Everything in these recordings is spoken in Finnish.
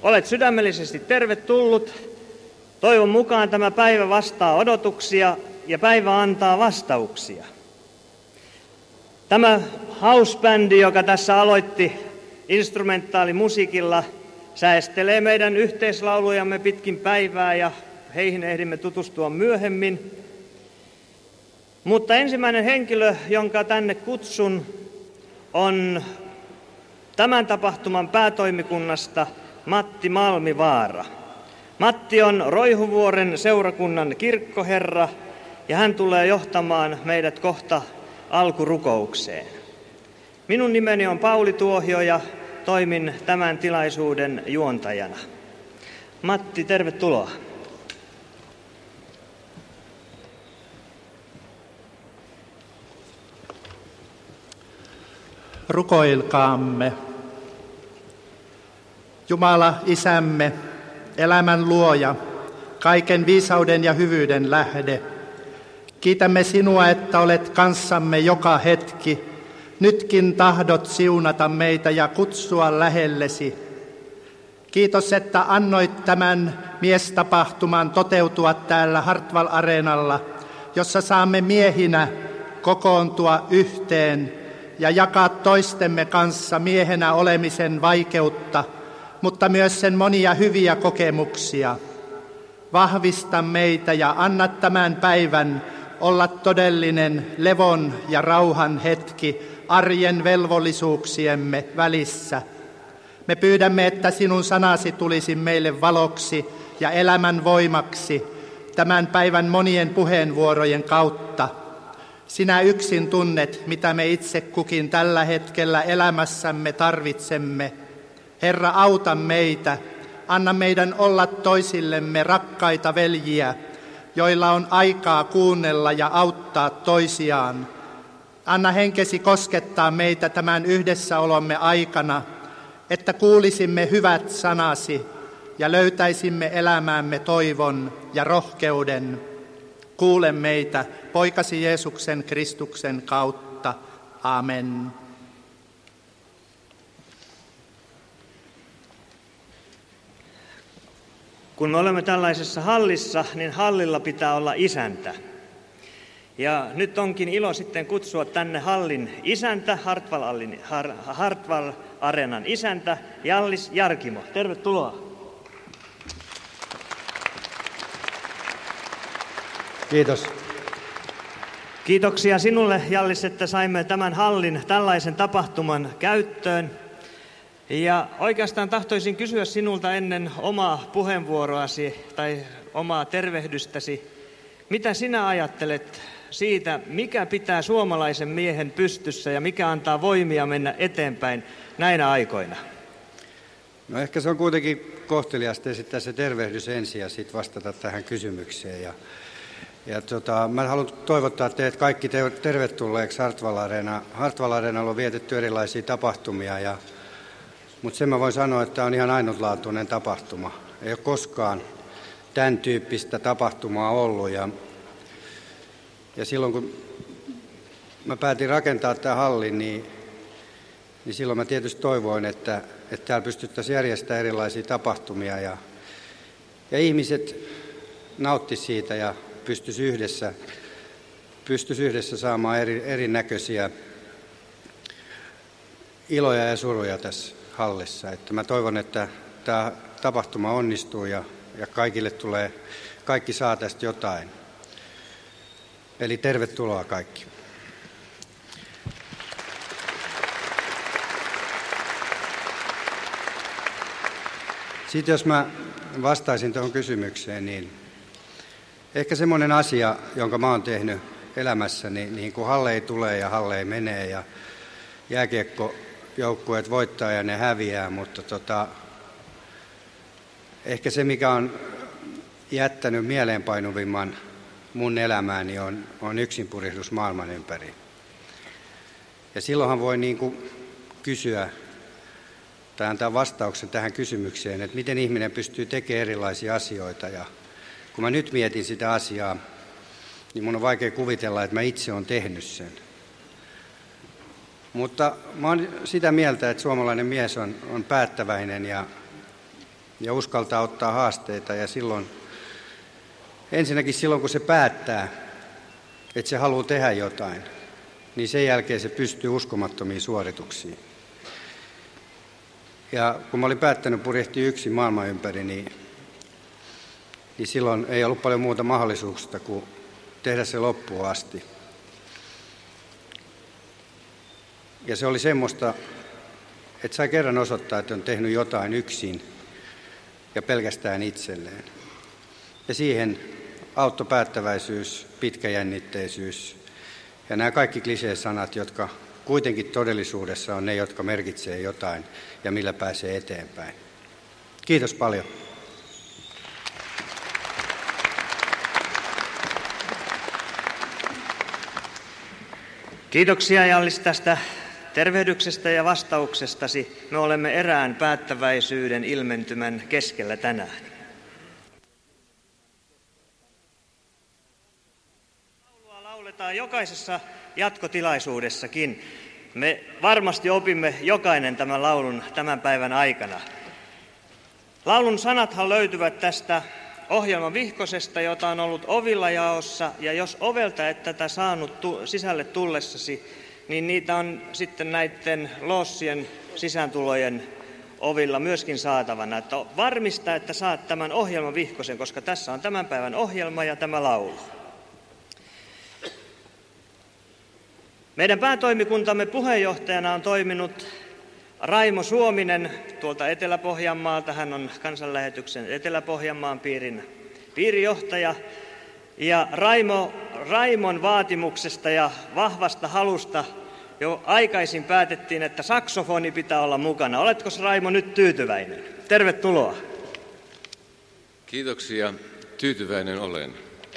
Olet sydämellisesti tervetullut. Toivon mukaan tämä päivä vastaa odotuksia ja päivä antaa vastauksia. Tämä housebändi, joka tässä aloitti instrumentaalimusiikilla, säestelee meidän yhteislaulujamme pitkin päivää ja heihin ehdimme tutustua myöhemmin. Mutta ensimmäinen henkilö, jonka tänne kutsun, on tämän tapahtuman päätoimikunnasta Matti Malmivaara. Matti on Roihuvuoren seurakunnan kirkkoherra ja hän tulee johtamaan meidät kohta alkurukoukseen. Minun nimeni on Pauli Tuohio ja toimin tämän tilaisuuden juontajana. Matti, tervetuloa. Rukoilkaamme. Jumala Isämme, elämän luoja, kaiken viisauden ja hyvyyden lähde. Kiitämme sinua, että olet kanssamme joka hetki. Nytkin tahdot siunata meitä ja kutsua lähellesi. Kiitos, että annoit tämän miestapahtuman toteutua täällä Hartwall-areenalla, jossa saamme miehinä kokoontua yhteen ja jakaa toistemme kanssa miehenä olemisen vaikeutta, mutta myös sen monia hyviä kokemuksia. Vahvista meitä ja anna tämän päivän olla todellinen levon ja rauhan hetki arjen velvollisuuksiemme välissä. Me pyydämme, että sinun sanasi tulisi meille valoksi ja elämän voimaksi tämän päivän monien puheenvuorojen kautta. Sinä yksin tunnet, mitä me itse kukin tällä hetkellä elämässämme tarvitsemme. Herra, auta meitä. Anna meidän olla toisillemme rakkaita veljiä, joilla on aikaa kuunnella ja auttaa toisiaan. Anna henkesi koskettaa meitä tämän yhdessäolomme aikana, että kuulisimme hyvät sanasi ja löytäisimme elämäämme toivon ja rohkeuden. Kuule meitä poikasi Jeesuksen Kristuksen kautta. Amen. Kun me olemme tällaisessa hallissa, niin hallilla pitää olla isäntä. Ja nyt onkin ilo sitten kutsua tänne hallin isäntä, Hartwall-areenan isäntä, Jallis Jarkimo. Tervetuloa. Kiitos. Kiitoksia sinulle, Jallis, että saimme tämän hallin tällaisen tapahtuman käyttöön. Ja oikeastaan tahtoisin kysyä sinulta ennen omaa puheenvuoroasi tai omaa tervehdystäsi, mitä sinä ajattelet siitä, mikä pitää suomalaisen miehen pystyssä ja mikä antaa voimia mennä eteenpäin näinä aikoina? No ehkä se on kuitenkin kohteliasta esittää se tervehdys ensin ja sitten vastata tähän kysymykseen. Mä haluan toivottaa teidät kaikki tervetulleeksi Hartwall-areenaan. Hartwall-areenalla on vietetty erilaisia tapahtumia, mutta sen mä voin sanoa, että on ihan ainutlaatuinen tapahtuma. Ei ole koskaan tämän tyyppistä tapahtumaa ollut. Ja silloin kun mä päätin rakentaa tämän hallin, niin silloin mä tietysti toivoin, että täällä pystyttäisiin järjestämään erilaisia tapahtumia. Ja ihmiset nauttisivat siitä ja pystyisi yhdessä saamaan erinäköisiä iloja ja suruja tässä hallissa. Että mä toivon, että tämä tapahtuma onnistuu ja kaikki saa tästä jotain. Eli tervetuloa kaikki. Sitten jos mä vastaisin tuohon kysymykseen, niin ehkä semmoinen asia, jonka mä oon tehnyt elämässäni, niin kun halleja tulee ja halleja menee ja jääkiekkojoukkueet voittaa ja ne häviää, mutta ehkä se, mikä on jättänyt mieleenpainuvimman mun elämääni, on yksinpurihdus maailman ympäri. Ja silloinhan voi niin kuin kysyä tai antaa vastauksen tähän kysymykseen, että miten ihminen pystyy tekemään erilaisia asioita. Ja kun mä nyt mietin sitä asiaa, niin mun on vaikea kuvitella, että mä itse olen tehnyt sen. Mutta mä oon sitä mieltä, että suomalainen mies on päättäväinen ja ja uskaltaa ottaa haasteita. Ja ensinnäkin silloin, kun se päättää, että se haluaa tehdä jotain, niin sen jälkeen se pystyy uskomattomiin suorituksiin. Ja kun mä olin päättänyt purjehtia yksin maailman ympäri, niin silloin ei ollut paljon muuta mahdollisuutta kuin tehdä se loppuun asti. Ja se oli semmoista, että sai kerran osoittaa, että on tehnyt jotain yksin ja pelkästään itselleen. Ja siihen auttoi päättäväisyys, pitkäjännitteisyys ja nämä kaikki klisee-sanat, jotka kuitenkin todellisuudessa on ne, jotka merkitsee jotain ja millä pääsee eteenpäin. Kiitos paljon. Kiitoksia Jallis tästä tervehdyksestä ja vastauksestasi. Me olemme erään päättäväisyyden ilmentymän keskellä tänään. Laulua lauletaan jokaisessa jatkotilaisuudessakin. Me varmasti opimme jokainen tämän laulun tämän päivän aikana. Laulun sanathan löytyvät tästä ohjelman vihkosesta, jota on ollut ovilla jaossa, ja jos ovelta et tätä saanut sisälle tullessasi, niin niitä on sitten näiden loossien sisääntulojen ovilla myöskin saatavana. Että varmista, että saat tämän ohjelman vihkosen, koska tässä on tämän päivän ohjelma ja tämä laulu. Meidän päätoimikuntamme puheenjohtajana on toiminut Raimo Suominen tuolta Etelä-Pohjanmaalta. Hän on kansanlähetyksen Etelä-Pohjanmaan piirin piirijohtaja. Ja Raimon vaatimuksesta ja vahvasta halusta jo aikaisin päätettiin, että saksofoni pitää olla mukana. Oletko Raimo nyt tyytyväinen? Tervetuloa. Kiitoksia. Tyytyväinen olen.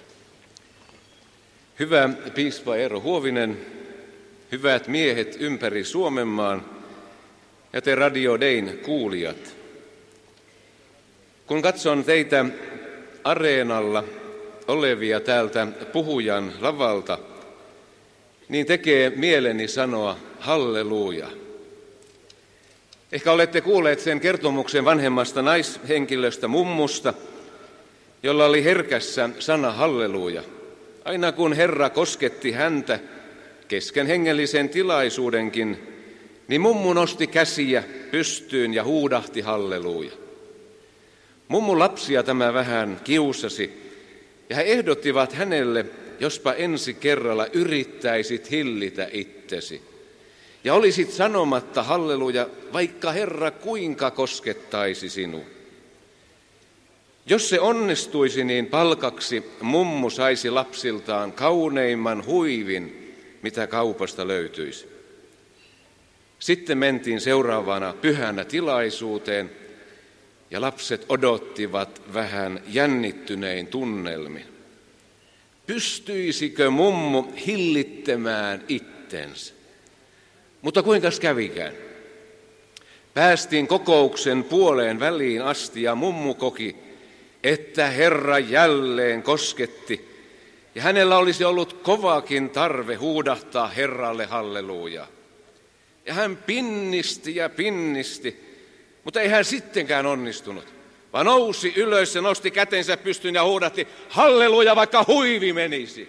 Hyvä piispa Eero Huovinen, hyvät miehet ympäri Suomenmaan ja te Radio Dayn kuulijat. Kun katson teitä areenalla olevia täältä puhujan lavalta, niin tekee mieleni sanoa halleluja. Ehkä olette kuulleet sen kertomuksen vanhemmasta naishenkilöstä mummusta, jolla oli herkässä sana halleluja. Aina kun Herra kosketti häntä kesken hengellisen tilaisuudenkin, niin mummu nosti käsiä pystyyn ja huudahti halleluja. Mummun lapsia tämä vähän kiusasi, ja he ehdottivat hänelle, jospa ensi kerralla yrittäisit hillitä itsesi. Ja olisit sanomatta halleluja, vaikka Herra kuinka koskettaisi sinua. Jos se onnistuisi, niin palkaksi mummu saisi lapsiltaan kauneimman huivin, mitä kaupasta löytyisi. Sitten mentiin seuraavana pyhänä tilaisuuteen, ja lapset odottivat vähän jännittynein tunnelmin. Pystyisikö mummu hillittämään itsensä? Mutta kuinkas kävikään? Päästiin kokouksen puoleen väliin asti ja mummu koki, että Herra jälleen kosketti, ja hänellä olisi ollut kovakin tarve huudahtaa Herralle halleluja. Ja hän pinnisti ja pinnisti, mutta ei hän sittenkään onnistunut, vaan nousi ylös ja nosti kätensä pystyyn ja huudahti halleluja, vaikka huivi menisi.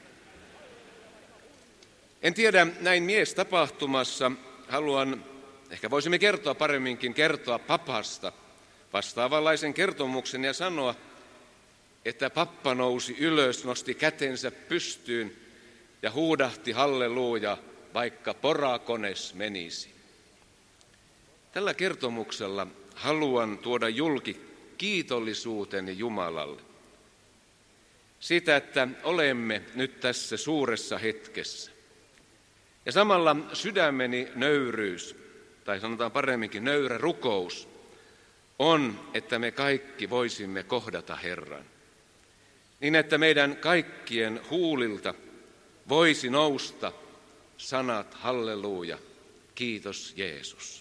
En tiedä, näin miestapahtumassa ehkä voisimme paremminkin kertoa papasta vastaavanlaisen kertomuksen ja sanoa, että pappa nousi ylös, nosti kätensä pystyyn ja huudahti halleluja, vaikka porakones menisi. Tällä kertomuksella haluan tuoda julki kiitollisuuteni Jumalalle siitä, että olemme nyt tässä suuressa hetkessä. Ja samalla sydämeni nöyryys, tai sanotaan paremminkin nöyrä rukous, on, että me kaikki voisimme kohdata Herran. Niin, että meidän kaikkien huulilta voisi nousta sanat halleluja, kiitos Jeesus.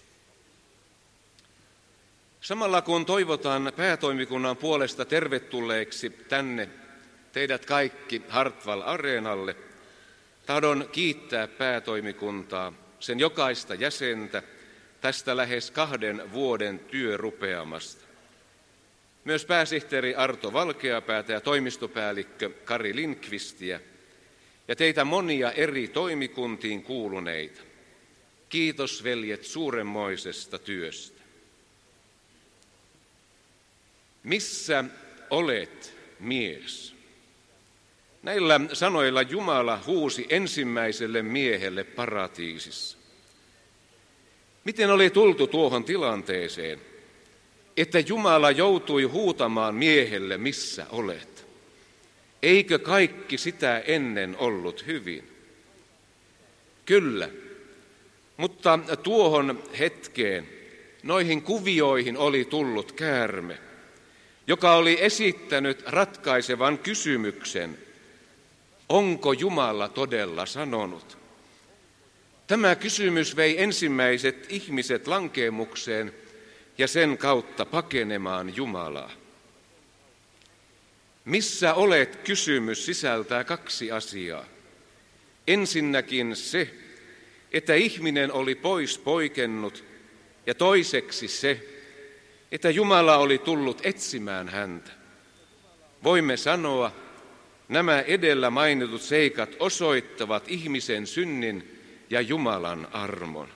Samalla kun toivotan päätoimikunnan puolesta tervetulleeksi tänne teidät kaikki Hartwall-areenalle, tahdon kiittää päätoimikuntaa, sen jokaista jäsentä tästä lähes 2 vuoden työrupeamasta. myös pääsihteeri Arto Valkeapäätä ja toimistopäällikkö Kari Lindqvistiä ja teitä monia eri toimikuntiin kuuluneita. Kiitos, veljet, suuremmoisesta työstä. Missä olet, mies? Näillä sanoilla Jumala huusi ensimmäiselle miehelle paratiisissa. Miten oli tultu tuohon tilanteeseen, että Jumala joutui huutamaan miehelle, missä olet? Eikö kaikki sitä ennen ollut hyvin? Kyllä, mutta tuohon hetkeen, noihin kuvioihin oli tullut käärme, joka oli esittänyt ratkaisevan kysymyksen, onko Jumala todella sanonut? Tämä kysymys vei ensimmäiset ihmiset lankeemukseen ja sen kautta pakenemaan Jumalaa. Missä olet? Kysymys sisältää kaksi asiaa. Ensinnäkin se, että ihminen oli pois poikennut, ja toiseksi se, että Jumala oli tullut etsimään häntä. Voimme sanoa, nämä edellä mainitut seikat osoittavat ihmisen synnin ja Jumalan armon.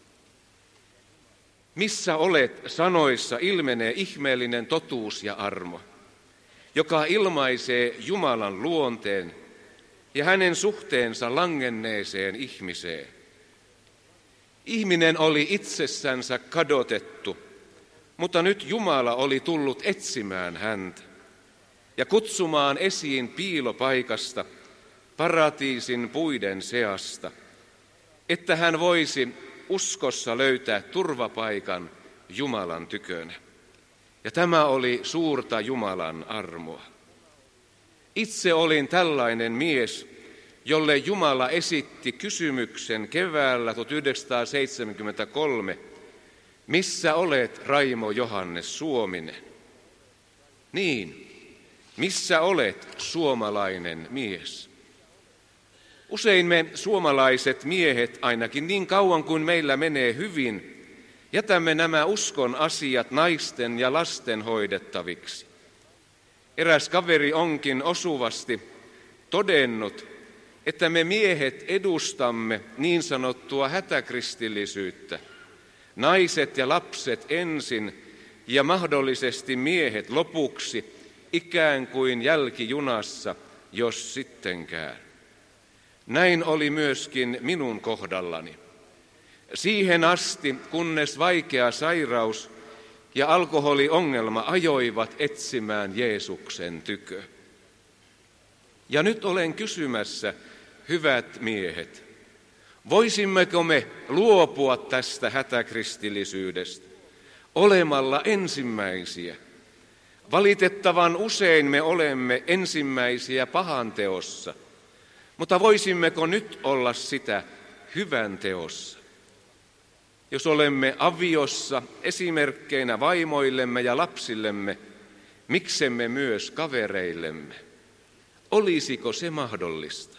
Missä olet? Sanoissa ilmenee ihmeellinen totuus ja armo, joka ilmaisee Jumalan luonteen ja hänen suhteensa langenneeseen ihmiseen. Ihminen oli itsessänsä kadotettu, mutta nyt Jumala oli tullut etsimään häntä ja kutsumaan esiin piilopaikasta, paratiisin puiden seasta, että hän voisi uskossa löytää turvapaikan Jumalan tykönä. Ja tämä oli suurta Jumalan armoa. Itse olin tällainen mies, jolle Jumala esitti kysymyksen keväällä 1973, missä olet, Raimo Johannes Suominen? Niin, missä olet, suomalainen mies? Usein me suomalaiset miehet, ainakin niin kauan kuin meillä menee hyvin, jätämme nämä uskon asiat naisten ja lasten hoidettaviksi. Eräs kaveri onkin osuvasti todennut, että me miehet edustamme niin sanottua hätäkristillisyyttä. Naiset ja lapset ensin ja mahdollisesti miehet lopuksi, ikään kuin jälkijunassa, jos sittenkään. Näin oli myöskin minun kohdallani. Siihen asti, kunnes vaikea sairaus ja alkoholiongelma ajoivat etsimään Jeesuksen tykö. Ja nyt olen kysymässä, hyvät miehet, voisimmeko me luopua tästä hätäkristillisyydestä olemalla ensimmäisiä? Valitettavan usein me olemme ensimmäisiä pahanteossa, mutta voisimmeko nyt olla sitä hyvän teossa? Jos olemme aviossa esimerkkeinä vaimoillemme ja lapsillemme, miksemme myös kavereillemme? Olisiko se mahdollista?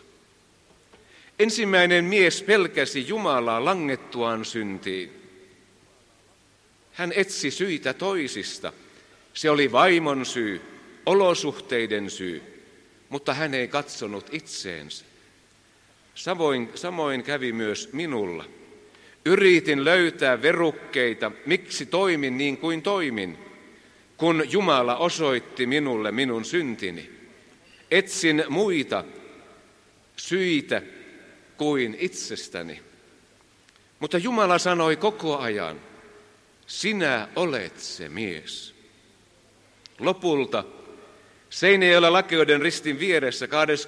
Ensimmäinen mies pelkäsi Jumalaa langettuaan syntiin. Hän etsi syitä toisista. Se oli vaimon syy, olosuhteiden syy, mutta hän ei katsonut itseensä. Samoin kävi myös minulla. Yritin löytää verukkeita, miksi toimin niin kuin toimin, kun Jumala osoitti minulle minun syntini. Etsin muita syitä kuin itsestäni. Mutta Jumala sanoi koko ajan, sinä olet se mies. Lopulta Seinäjoella Lakeuden ristin vieressä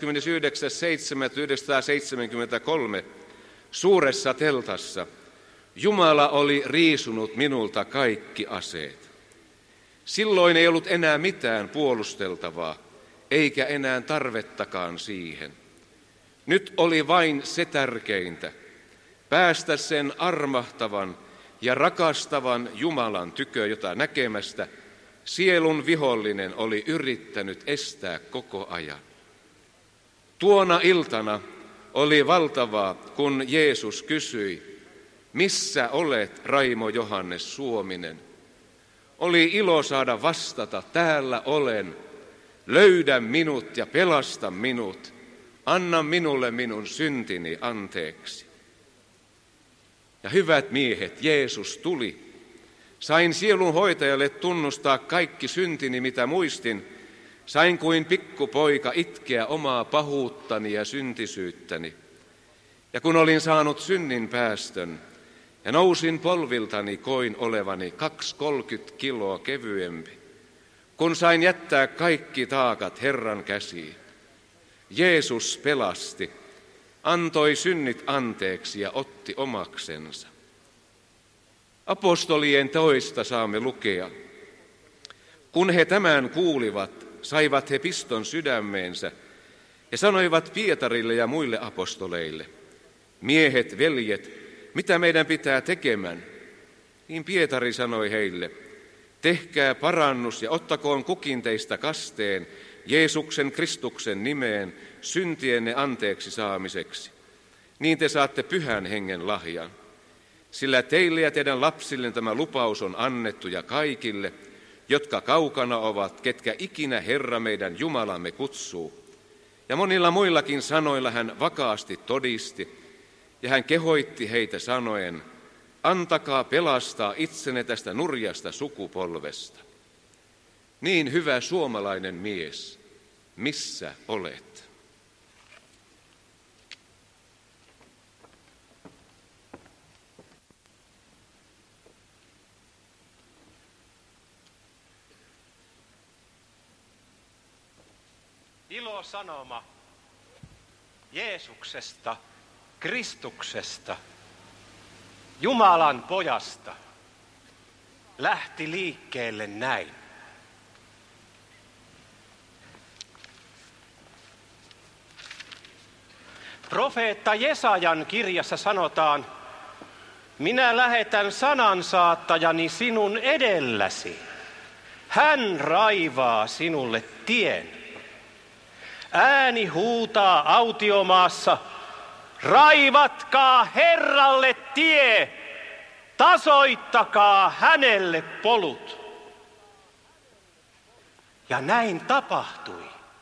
29.7.1973 suuressa teltassa Jumala oli riisunut minulta kaikki aseet. Silloin ei ollut enää mitään puolusteltavaa, eikä enää tarvettakaan siihen. Nyt oli vain se tärkeintä, päästä sen armahtavan ja rakastavan Jumalan tykö, jota näkemästä sielun vihollinen oli yrittänyt estää koko ajan. Tuona iltana oli valtavaa, kun Jeesus kysyi, missä olet, Raimo Johannes Suominen? Oli ilo saada vastata, täällä olen. Löydä minut ja pelasta minut. Anna minulle minun syntini anteeksi. Ja hyvät miehet, Jeesus tuli. Sain sielun hoitajalle tunnustaa kaikki syntini, mitä muistin. Sain kuin pikkupoika itkeä omaa pahuuttani ja syntisyyttäni. Ja kun olin saanut synnin päästön ja nousin polviltani, koin olevani 2-30 kiloa kevyempi. Kun sain jättää kaikki taakat Herran käsiin, Jeesus pelasti, antoi synnit anteeksi ja otti omaksensa. Apostolien toista saamme lukea. Kun he tämän kuulivat, saivat he piston sydämeensä ja sanoivat Pietarille ja muille apostoleille, miehet, veljet, mitä meidän pitää tekemään? Niin Pietari sanoi heille, tehkää parannus ja ottakoon kukin teistä kasteen Jeesuksen Kristuksen nimeen syntienne anteeksi saamiseksi. Niin te saatte Pyhän Hengen lahjan. Sillä teille ja teidän lapsille tämä lupaus on annettu ja kaikille, jotka kaukana ovat, ketkä ikinä Herra meidän Jumalamme kutsuu. Ja monilla muillakin sanoilla hän vakaasti todisti, ja hän kehoitti heitä sanoen, antakaa pelastaa itsenne tästä nurjasta sukupolvesta. Niin hyvä suomalainen mies, missä olet? Ilosanoma Jeesuksesta, Kristuksesta, Jumalan pojasta lähti liikkeelle näin. Profeetta Jesajan kirjassa sanotaan, minä lähetän sanansaattajani sinun edelläsi. Hän raivaa sinulle tien. Ääni huutaa autiomaassa, raivatkaa Herralle tie, tasoittakaa hänelle polut. Ja näin tapahtui.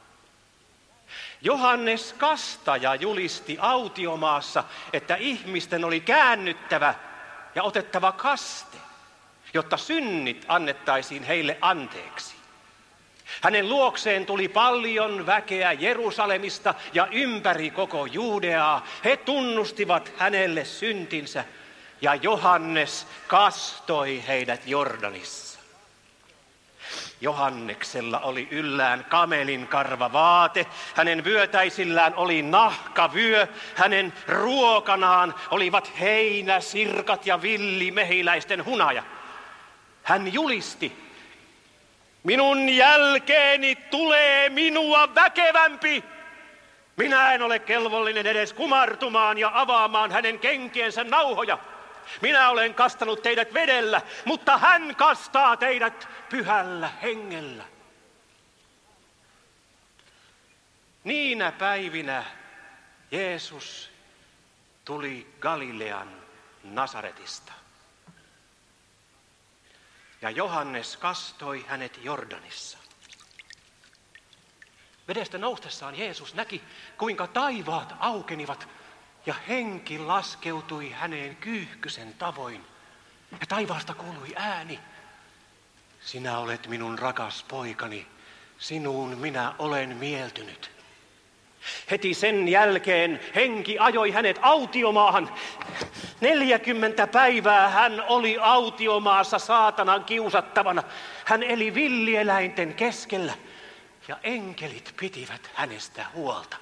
Johannes Kastaja julisti autiomaassa, että ihmisten oli käännyttävä ja otettava kaste, jotta synnit annettaisiin heille anteeksi. Hänen luokseen tuli paljon väkeä Jerusalemista ja ympäri koko Juudeaa. He tunnustivat hänelle syntinsä ja Johannes kastoi heidät Jordanissa. Johanneksella oli yllään kamelin karva vaate, hänen vyötäisillään oli nahkavyö, hänen ruokanaan olivat heinä, sirkat ja villimehiläisten hunaja. Hän julisti, minun jälkeeni tulee minua väkevämpi. Minä en ole kelvollinen edes kumartumaan ja avaamaan hänen kenkiensä nauhoja. Minä olen kastanut teidät vedellä, mutta hän kastaa teidät Pyhällä Hengellä. Niinä päivinä Jeesus tuli Galilean Nasaretista. Ja Johannes kastoi hänet Jordanissa. Vedestä noustessaan Jeesus näki, kuinka taivaat aukenivat ja henki laskeutui häneen kyyhkysen tavoin. Ja taivaasta kuului ääni. Sinä olet minun rakas poikani, sinuun minä olen mieltynyt. Heti sen jälkeen henki ajoi hänet autiomaahan. 40 päivää hän oli autiomaassa saatanan kiusattavana. Hän eli villieläinten keskellä ja enkelit pitivät hänestä huolta.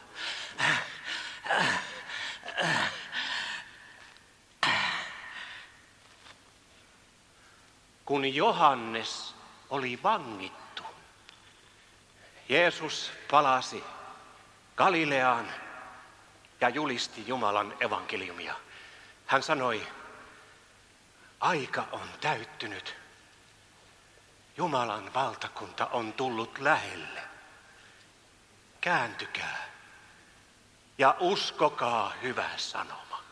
Kun Johannes oli vangittu, Jeesus palasi Galileaan ja julisti Jumalan evankeliumia. Hän sanoi, aika on täyttynyt. Jumalan valtakunta on tullut lähelle. Kääntykää ja uskokaa hyvä sanoma.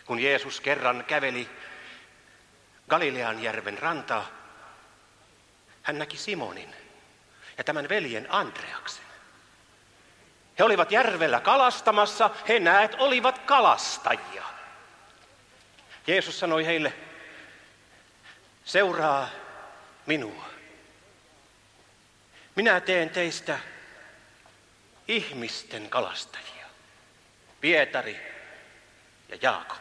Kun Jeesus kerran käveli Galilean järven rantaa, hän näki Simonin ja tämän veljen Andreaksen. He olivat järvellä kalastamassa, he olivat kalastajia. Jeesus sanoi heille, seuraa minua. Minä teen teistä ihmisten kalastajia. Pietari ja Jaakob.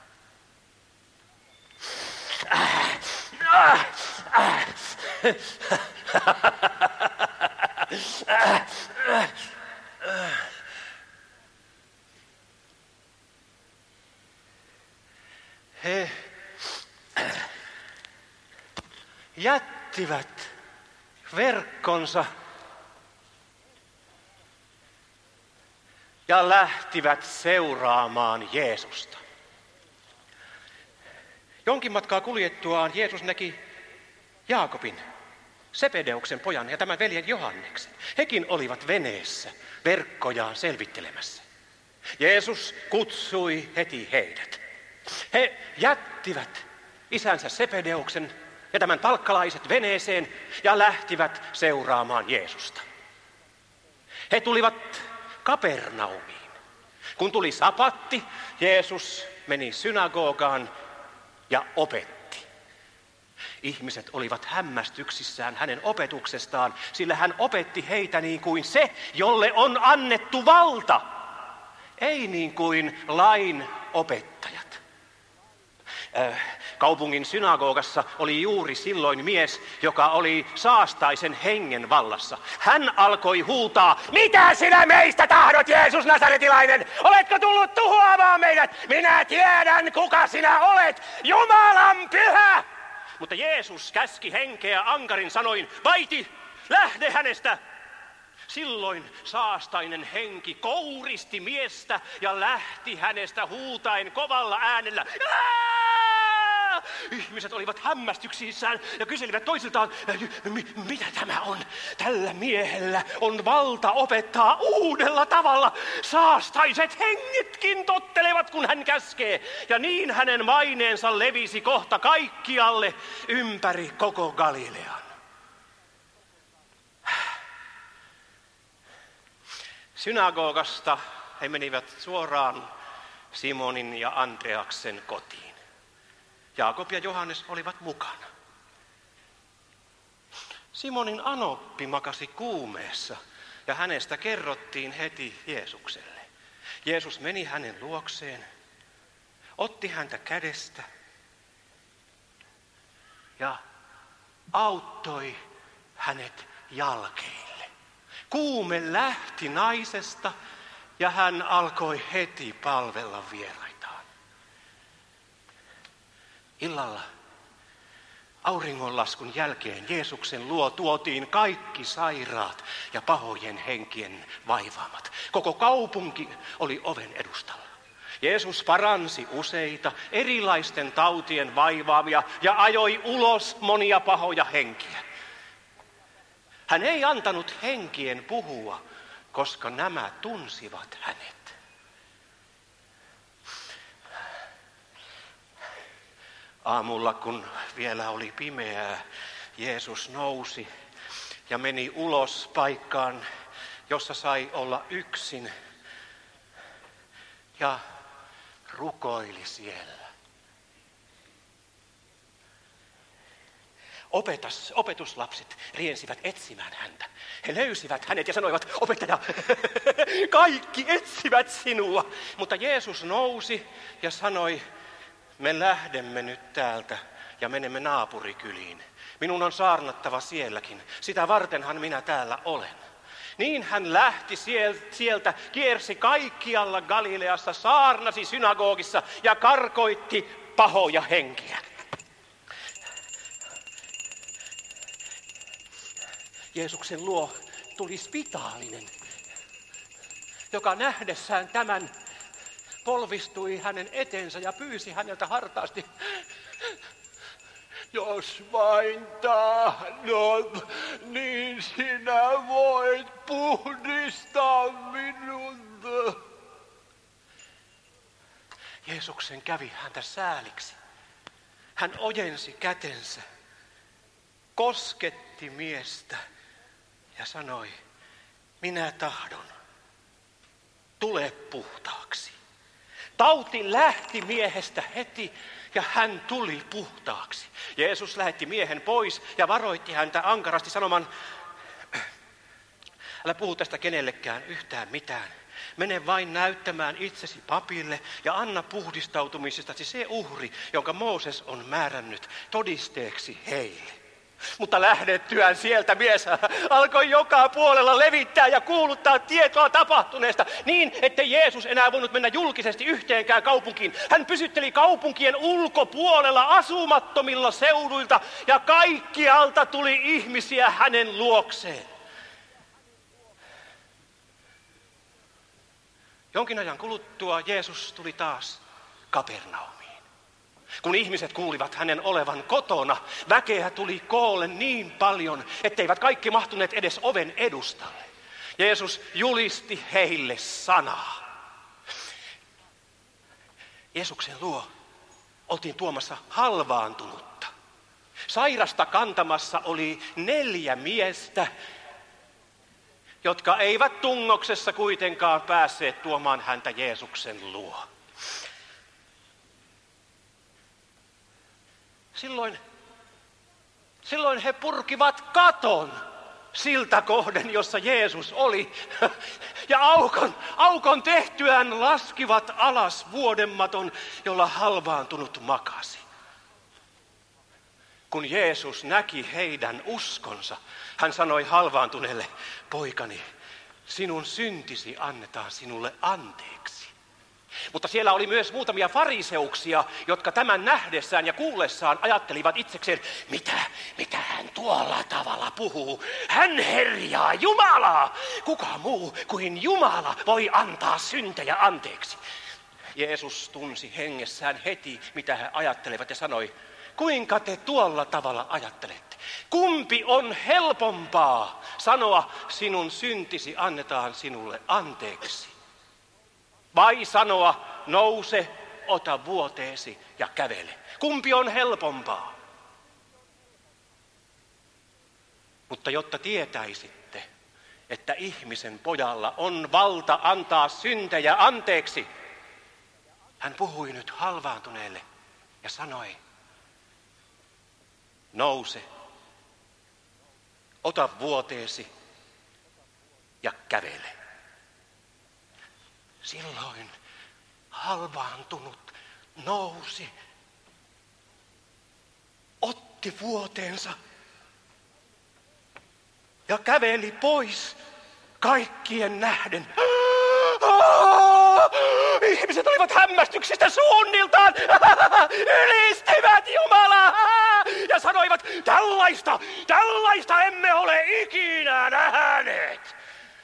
He jättivät verkkonsa ja lähtivät seuraamaan Jeesusta. Jonkin matkaa kuljettuaan Jeesus näki Jaakobin, Sebedeuksen pojan ja tämän veljen Johanneksen. Hekin olivat veneessä verkkojaan selvittelemässä. Jeesus kutsui heti heidät. He jättivät isänsä Sebedeuksen ja tämän palkkalaiset veneeseen ja lähtivät seuraamaan Jeesusta. He tulivat Kapernaumiin. Kun tuli sapatti, Jeesus meni synagogaan ja opetti. Ihmiset olivat hämmästyksissään hänen opetuksestaan, sillä hän opetti heitä niin kuin se, jolle on annettu valta, ei niin kuin lain opettajat. Kaupungin synagogassa oli juuri silloin mies, joka oli saastaisen hengen vallassa. Hän alkoi huutaa, mitä sinä meistä tahdot, Jeesus Nasaretilainen? Oletko tullut tuhoamaan meidät? Minä tiedän, kuka sinä olet, Jumalan pyhä! Mutta Jeesus käski henkeä ankarin sanoin, vaiti, lähde hänestä! Silloin saastainen henki kouristi miestä ja lähti hänestä huutaen kovalla äänellä. Ihmiset olivat hämmästyksissään ja kyselivät toisiltaan, mitä tämä on? Tällä miehellä on valta opettaa uudella tavalla. Saastaiset hengetkin tottelevat, kun hän käskee. Ja niin hänen maineensa levisi kohta kaikkialle ympäri koko Galilean. Synagogasta he menivät suoraan Simonin ja Andreaksen kotiin. Jaakob ja Johannes olivat mukana. Simonin anoppi makasi kuumeessa ja hänestä kerrottiin heti Jeesukselle. Jeesus meni hänen luokseen, otti häntä kädestä ja auttoi hänet jalkeille. Kuume lähti naisesta ja hän alkoi heti palvella vieraitaan. Illalla auringonlaskun jälkeen Jeesuksen luo tuotiin kaikki sairaat ja pahojen henkien vaivaamat. Koko kaupunki oli oven edustalla. Jeesus paransi useita erilaisten tautien vaivaamia ja ajoi ulos monia pahoja henkiä. Hän ei antanut henkien puhua, koska nämä tunsivat hänet. Aamulla, kun vielä oli pimeää, Jeesus nousi ja meni ulos paikkaan, jossa sai olla yksin ja rukoili siellä. Opetuslapset riensivät etsimään häntä. He löysivät hänet ja sanoivat, opettaja, kaikki etsivät sinua. Mutta Jeesus nousi ja sanoi, me lähdemme nyt täältä ja menemme naapurikyliin. Minun on saarnattava sielläkin. Sitä vartenhan minä täällä olen. Niin hän lähti sieltä, kiersi kaikkialla Galileassa, saarnasi synagogissa ja karkoitti pahoja henkiä. Jeesuksen luo tuli spitaalinen, joka nähdessään tämän polvistui hänen eteensä ja pyysi häneltä hartaasti. Jos vain tahdot, niin sinä voit puhdistaa minut. Jeesuksen kävi häntä sääliksi. Hän ojensi kätensä, kosketti miestä ja sanoi, minä tahdon, tule puhtaaksi. Tauti lähti miehestä heti ja hän tuli puhtaaksi. Jeesus lähetti miehen pois ja varoitti häntä ankarasti sanomaan, älä puhu tästä kenellekään yhtään mitään. Mene vain näyttämään itsesi papille ja anna puhdistautumisestasi se uhri, jonka Mooses on määrännyt todisteeksi heille. Mutta lähdettyään sieltä mies alkoi joka puolella levittää ja kuuluttaa tietoa tapahtuneesta niin, ettei Jeesus enää voinut mennä julkisesti yhteenkään kaupunkiin. Hän pysytteli kaupunkien ulkopuolella asumattomilla seuduilta ja kaikkialta tuli ihmisiä hänen luokseen. Jonkin ajan kuluttua Jeesus tuli taas Kapernaumiin. Kun ihmiset kuulivat hänen olevan kotona, väkeä tuli koolle niin paljon, etteivät kaikki mahtuneet edes oven edustalle. Jeesus julisti heille sanaa. Jeesuksen luo oltiin tuomassa halvaantunutta. Sairasta kantamassa oli 4 miestä, jotka eivät tungoksessa kuitenkaan päässeet tuomaan häntä Jeesuksen luo. Silloin he purkivat katon siltä kohden, jossa Jeesus oli. Ja aukon tehtyään laskivat alas vuodenmaton, jolla halvaantunut makasi. Kun Jeesus näki heidän uskonsa, hän sanoi halvaantuneelle, poikani, sinun syntisi annetaan sinulle anteeksi. Mutta siellä oli myös muutamia fariseuksia, jotka tämän nähdessään ja kuullessaan ajattelivat itsekseen, mitä hän tuolla tavalla puhuu. Hän herjaa Jumalaa. Kuka muu kuin Jumala voi antaa syntejä anteeksi? Jeesus tunsi hengessään heti, mitä he ajattelevat ja sanoi, kuinka te tuolla tavalla ajattelette? Kumpi on helpompaa sanoa, sinun syntisi annetaan sinulle anteeksi? Vai sanoa, nouse, ota vuoteesi ja kävele. Kumpi on helpompaa? Mutta jotta tietäisitte, että ihmisen pojalla on valta antaa syntejä anteeksi, hän puhui nyt halvaantuneelle ja sanoi, nouse, ota vuoteesi ja kävele. Silloin halvaantunut nousi, otti vuoteensa ja käveli pois kaikkien nähden. Ihmiset olivat hämmästyksistä suunniltaan, ylistivät Jumalaa ja sanoivat, tällaista emme ole ikinä nähneet.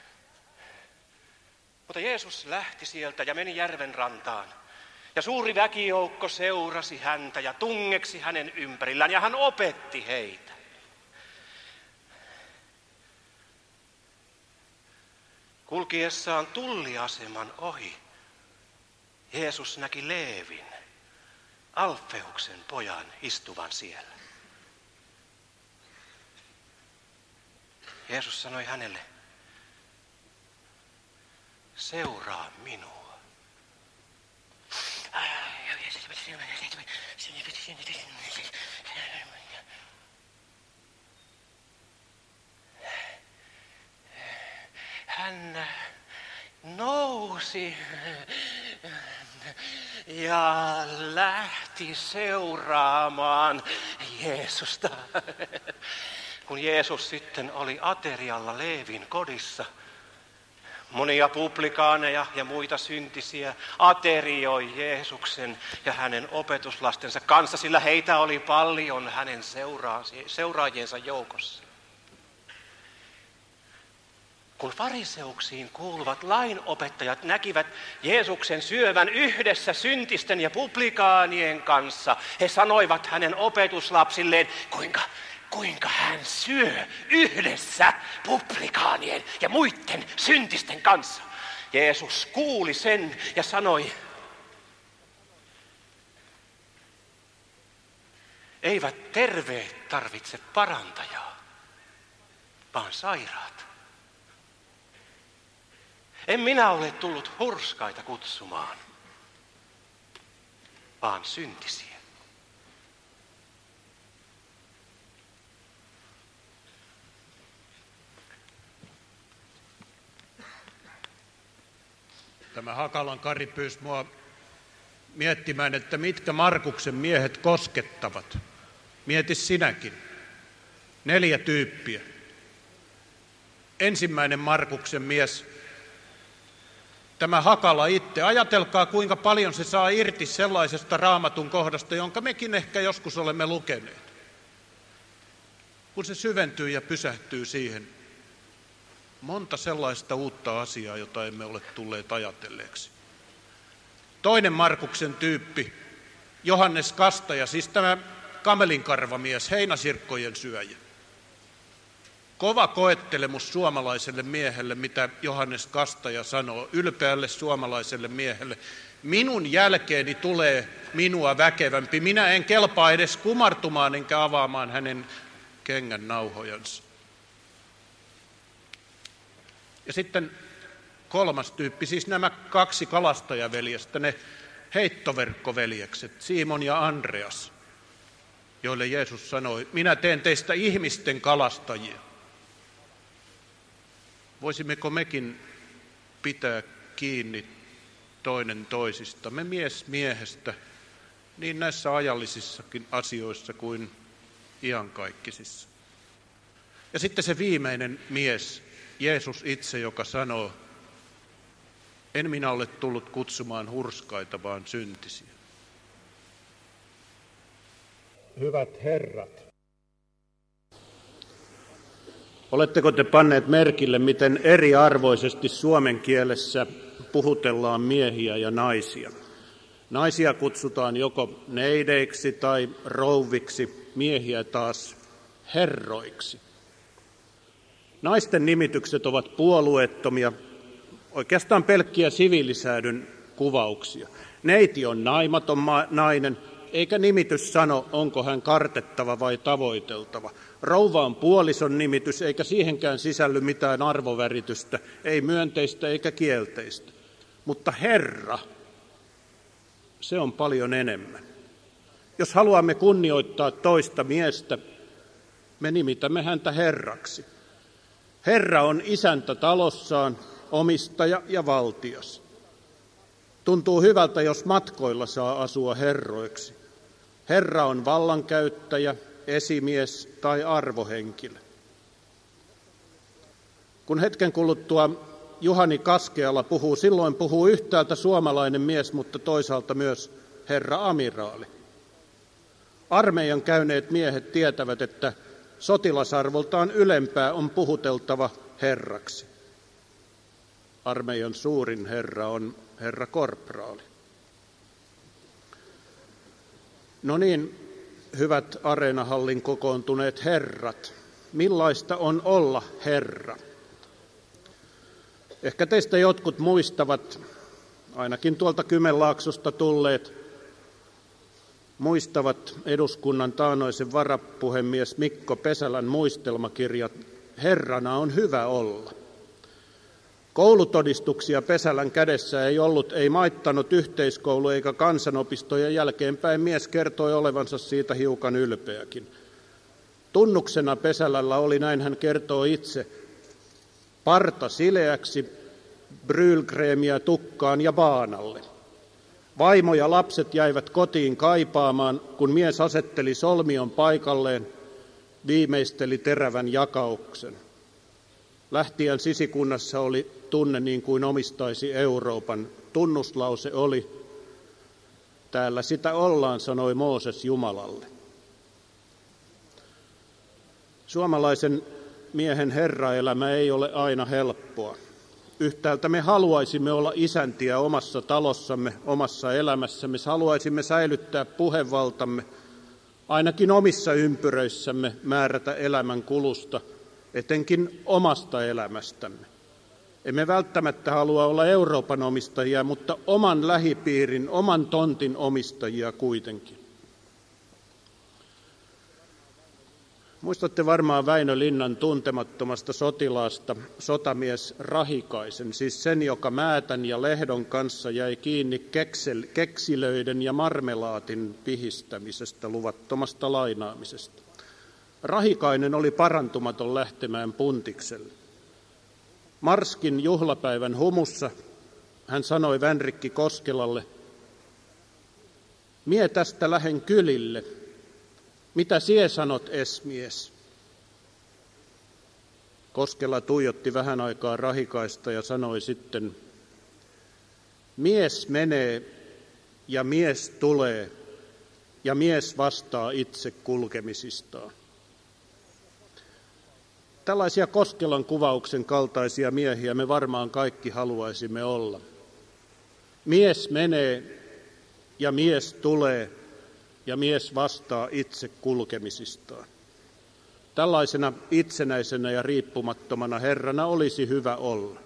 Mutta Jeesus lähti sieltä ja meni järven rantaan. Ja suuri väkijoukko seurasi häntä ja tungeksi hänen ympärillään ja hän opetti heitä. Kulkiessaan tulliaseman ohi, Jeesus näki Leevin, Alfeuksen pojan, istuvan siellä. Jeesus sanoi hänelle, seuraa minua. Hän nousi ja lähti seuraamaan Jeesusta. Kun Jeesus sitten oli aterialla Leevin kodissa, monia publikaaneja ja muita syntisiä aterioi Jeesuksen ja hänen opetuslastensa kanssa, sillä heitä oli paljon hänen seuraajiensa joukossa. Kun fariseuksiin kuuluvat lainopettajat näkivät Jeesuksen syövän yhdessä syntisten ja publikaanien kanssa, he sanoivat hänen opetuslapsilleen, kuinka hän syö yhdessä publikaanien ja muiden syntisten kanssa. Jeesus kuuli sen ja sanoi, Eivät terveet tarvitse parantajaa, vaan sairaat. En minä ole tullut hurskaita kutsumaan, vaan syntisiä. Tämä Hakalan Kari pyysi mua miettimään, että mitkä Markuksen miehet koskettavat. Mieti sinäkin. 4 tyyppiä. Ensimmäinen Markuksen mies, tämä Hakala itse. Ajatelkaa, kuinka paljon se saa irti sellaisesta Raamatun kohdasta, jonka mekin ehkä joskus olemme lukeneet. Kun se syventyy ja pysähtyy siihen. Monta sellaista uutta asiaa, jota emme ole tulleet ajatelleeksi. Toinen Markuksen tyyppi, Johannes Kastaja, siis tämä kamelinkarvamies, heinäsirkkojen syöjä. Kova koettelemus suomalaiselle miehelle, mitä Johannes Kastaja sanoo, ylpeälle suomalaiselle miehelle. Minun jälkeeni tulee minua väkevämpi, minä en kelpaa edes kumartumaan enkä avaamaan hänen kengän nauhojansa. Ja sitten 3. tyyppi, siis nämä 2 kalastajaveljestä, ne heittoverkkoveljekset, Simon ja Andreas, joille Jeesus sanoi, minä teen teistä ihmisten kalastajia. Voisimmeko mekin pitää kiinni toinen toisistamme, mies miehestä, niin näissä ajallisissakin asioissa kuin iankaikkisissa. Ja sitten se viimeinen mies, Jeesus itse, joka sanoo, en minä ole tullut kutsumaan hurskaita, vaan syntisiä. Hyvät herrat. Oletteko te panneet merkille, miten eriarvoisesti suomen kielessä puhutellaan miehiä ja naisia? Naisia kutsutaan joko neideiksi tai rouviksi, miehiä taas herroiksi. Naisten nimitykset ovat puolueettomia, oikeastaan pelkkiä siviilisäädyn kuvauksia. Neiti on naimaton nainen, eikä nimitys sano, onko hän kartettava vai tavoiteltava. Rouva on puolison nimitys, eikä siihenkään sisälly mitään arvoväritystä, ei myönteistä eikä kielteistä. Mutta Herra, se on paljon enemmän. Jos haluamme kunnioittaa toista miestä, me nimitämme häntä Herraksi. Herra on isäntä talossaan, omistaja ja valtias. Tuntuu hyvältä, jos matkoilla saa asua herroiksi. Herra on vallankäyttäjä, esimies tai arvohenkilö. Kun hetken kuluttua Juhani Kaskeala puhuu, silloin puhuu yhtäältä suomalainen mies, mutta toisaalta myös herra amiraali. Armeijan käyneet miehet tietävät, että sotilasarvoltaan ylempää on puhuteltava herraksi. Armeijan suurin herra on herra korporaali. No niin, hyvät areenahallin kokoontuneet herrat, millaista on olla herra? Ehkä teistä jotkut muistavat, ainakin tuolta Kymenlaaksosta tulleet, muistavat eduskunnan taannoisen varapuhemies Mikko Pesälän muistelmakirjat Herrana on hyvä olla. Koulutodistuksia Pesälän kädessä ei ollut, ei maittanut yhteiskoulu eikä kansanopisto, ja jälkeenpäin mies kertoi olevansa siitä hiukan ylpeäkin. Tunnuksena Pesälällä oli, näin hän kertoo itse, parta sileäksi, brylkreemiä tukkaan ja baanalle. Vaimo ja lapset jäivät kotiin kaipaamaan, kun mies asetteli solmion paikalleen, viimeisteli terävän jakauksen. Lähtien sisikunnassa oli tunne niin kuin omistaisi Euroopan. Tunnuslause oli, täällä sitä ollaan, sanoi Mooses Jumalalle. Suomalaisen miehen herraelämä ei ole aina helppoa. Yhtäältä me haluaisimme olla isäntiä omassa talossamme, omassa elämässämme. Me haluaisimme säilyttää puhevaltamme, ainakin omissa ympyröissämme määrätä elämän kulusta, etenkin omasta elämästämme. Emme välttämättä halua olla Euroopan omistajia, mutta oman lähipiirin, oman tontin omistajia kuitenkin. Muistatte varmaan Väinö Linnan tuntemattomasta sotilaasta sotamies Rahikaisen, siis sen, joka Määtän ja Lehdon kanssa jäi kiinni keksilöiden ja marmelaatin pihistämisestä, luvattomasta lainaamisesta. Rahikainen oli parantumaton lähtemään puntikselle. Marskin juhlapäivän humussa hän sanoi Vänrikki Koskelalle, mie tästä lähen kylille. Mitä sie sanot, esmies? Koskela tuijotti vähän aikaa Rahikaista ja sanoi sitten, mies menee ja mies tulee ja mies vastaa itse kulkemisistaan. Tällaisia Koskelan kuvauksen kaltaisia miehiä me varmaan kaikki haluaisimme olla. Mies menee ja mies tulee ja mies vastaa itse kulkemisistaan. Tällaisena itsenäisenä ja riippumattomana herrana olisi hyvä olla.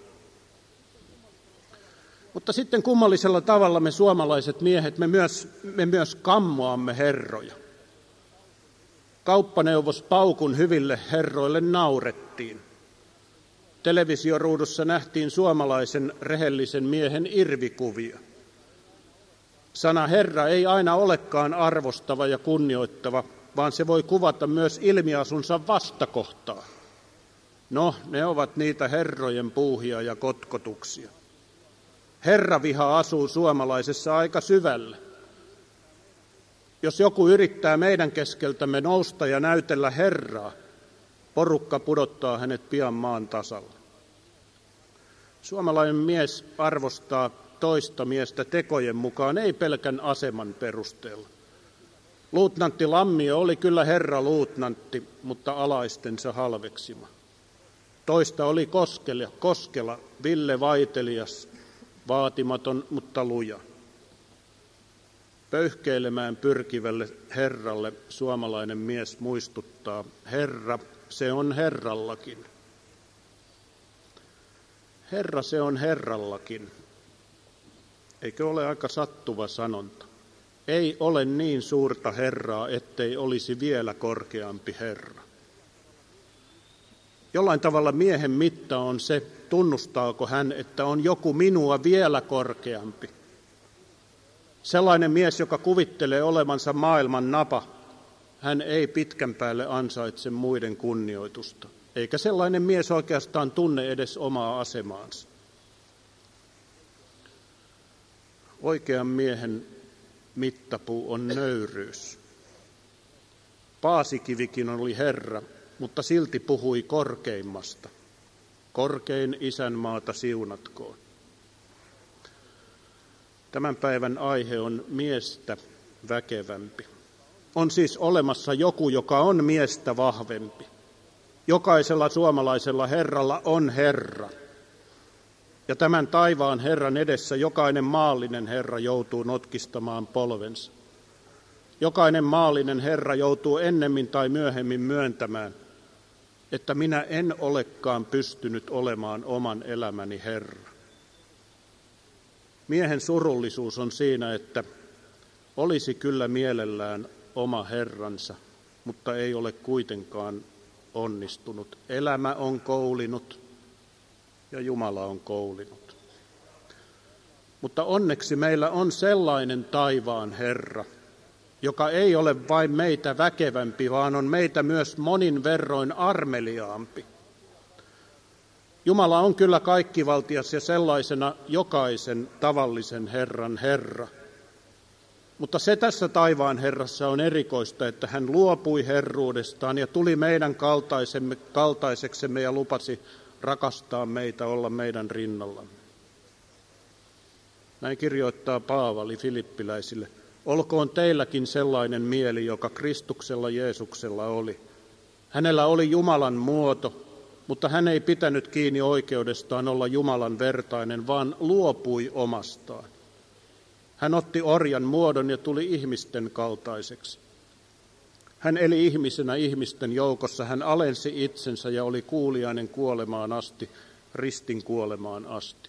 Mutta sitten kummallisella tavalla me suomalaiset miehet, me myös kammoamme herroja. Kauppaneuvos Paukun hyville herroille naurettiin. Televisioruudussa nähtiin suomalaisen rehellisen miehen irvikuvia. Sana herra ei aina olekaan arvostava ja kunnioittava, vaan se voi kuvata myös ilmiasunsa vastakohtaa. No, ne ovat niitä herrojen puuhia ja kotkotuksia. Herraviha asuu suomalaisessa aika syvällä. Jos joku yrittää meidän keskeltämme nousta ja näytellä herraa, porukka pudottaa hänet pian maan tasalle. Suomalainen mies arvostaa toista miestä tekojen mukaan, ei pelkän aseman perusteella. Luutnantti Lammio oli kyllä herra luutnantti, mutta alaistensa halveksima. Toista oli Koskela, Ville vaitelias, vaatimaton, mutta luja. Pöyhkeilemään pyrkivälle herralle suomalainen mies muistuttaa, herra, se on herrallakin. Herra, se on herrallakin. Eikö ole aika sattuva sanonta? Ei ole niin suurta herraa, ettei olisi vielä korkeampi herra. Jollain tavalla miehen mitta on se, tunnustaako hän, että on joku minua vielä korkeampi. Sellainen mies, joka kuvittelee olevansa maailman napa, hän ei pitkän päälle ansaitse muiden kunnioitusta. Eikä sellainen mies oikeastaan tunne edes omaa asemaansa. Oikean miehen mittapuu on nöyryys. Paasikivikin oli herra, mutta silti puhui korkeimmasta. Korkein isänmaata siunatkoon. Tämän päivän aihe on miestä väkevämpi. On siis olemassa joku, joka on miestä vahvempi. Jokaisella suomalaisella herralla on herra. Ja tämän taivaan herran edessä jokainen maallinen herra joutuu notkistamaan polvensa. Jokainen maallinen herra joutuu ennemmin tai myöhemmin myöntämään, että minä en olekaan pystynyt olemaan oman elämäni herra. Miehen surullisuus on siinä, että olisi kyllä mielellään oma herransa, mutta ei ole kuitenkaan onnistunut. Elämä on koulinut ja Jumala on koulinut. Mutta onneksi meillä on sellainen taivaan Herra, joka ei ole vain meitä väkevämpi, vaan on meitä myös monin verroin armeliaampi. Jumala on kyllä kaikkivaltias ja sellaisena jokaisen tavallisen Herran Herra. Mutta se tässä taivaan Herrassa on erikoista, että hän luopui herruudestaan ja tuli meidän kaltaiseksemme ja lupasi rakastaa meitä, olla meidän rinnallamme. Näin kirjoittaa Paavali filippiläisille. Olkoon teilläkin sellainen mieli, joka Kristuksella Jeesuksella oli. Hänellä oli Jumalan muoto, mutta hän ei pitänyt kiinni oikeudestaan olla Jumalan vertainen, vaan luopui omastaan. Hän otti orjan muodon ja tuli ihmisten kaltaiseksi. Hän eli ihmisenä ihmisten joukossa, hän alensi itsensä ja oli kuuliainen kuolemaan asti, ristin kuolemaan asti.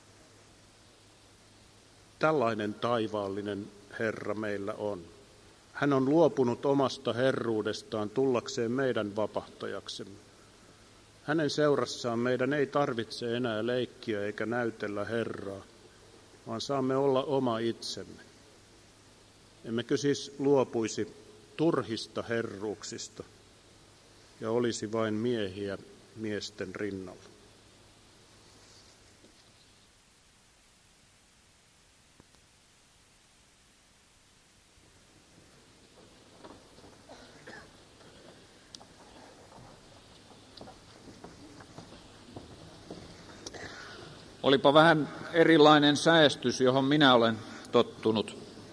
Tällainen taivaallinen Herra meillä on. Hän on luopunut omasta herruudestaan tullakseen meidän vapahtajaksemme. Hänen seurassaan meidän ei tarvitse enää leikkiä eikä näytellä Herraa, vaan saamme olla oma itsemme. Emmekö siis luopuisi turhista herruuksista ja olisi vain miehiä miesten rinnalla? Olipa vähän erilainen säestys, johon minä olen tottunut,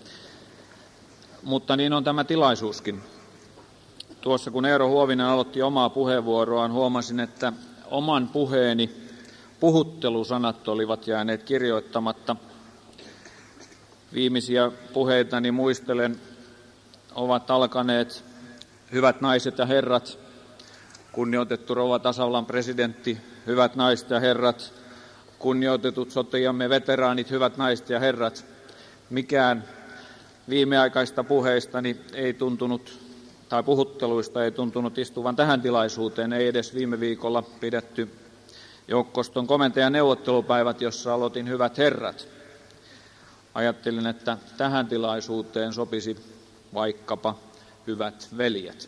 mutta niin on tämä tilaisuuskin. Tuossa kun Eero Huovinen aloitti omaa puheenvuoroaan, huomasin, että oman puheeni puhuttelusanat olivat jääneet kirjoittamatta. Viimeisiä puheitani muistelen, ovat alkaneet: hyvät naiset ja herrat, kunnioitettu rouva tasavallan presidentti, hyvät naiset ja herrat, kunnioitetut sotijamme veteraanit, hyvät naiset ja herrat. Mikään viimeaikaista puheistani ei tuntunut, tai puhutteluista ei tuntunut istuvan tähän tilaisuuteen, ei edes viime viikolla pidetty joukoston komentajan neuvottelupäivät, jossa aloitin hyvät herrat. Ajattelin, että tähän tilaisuuteen sopisi vaikkapa hyvät veljet.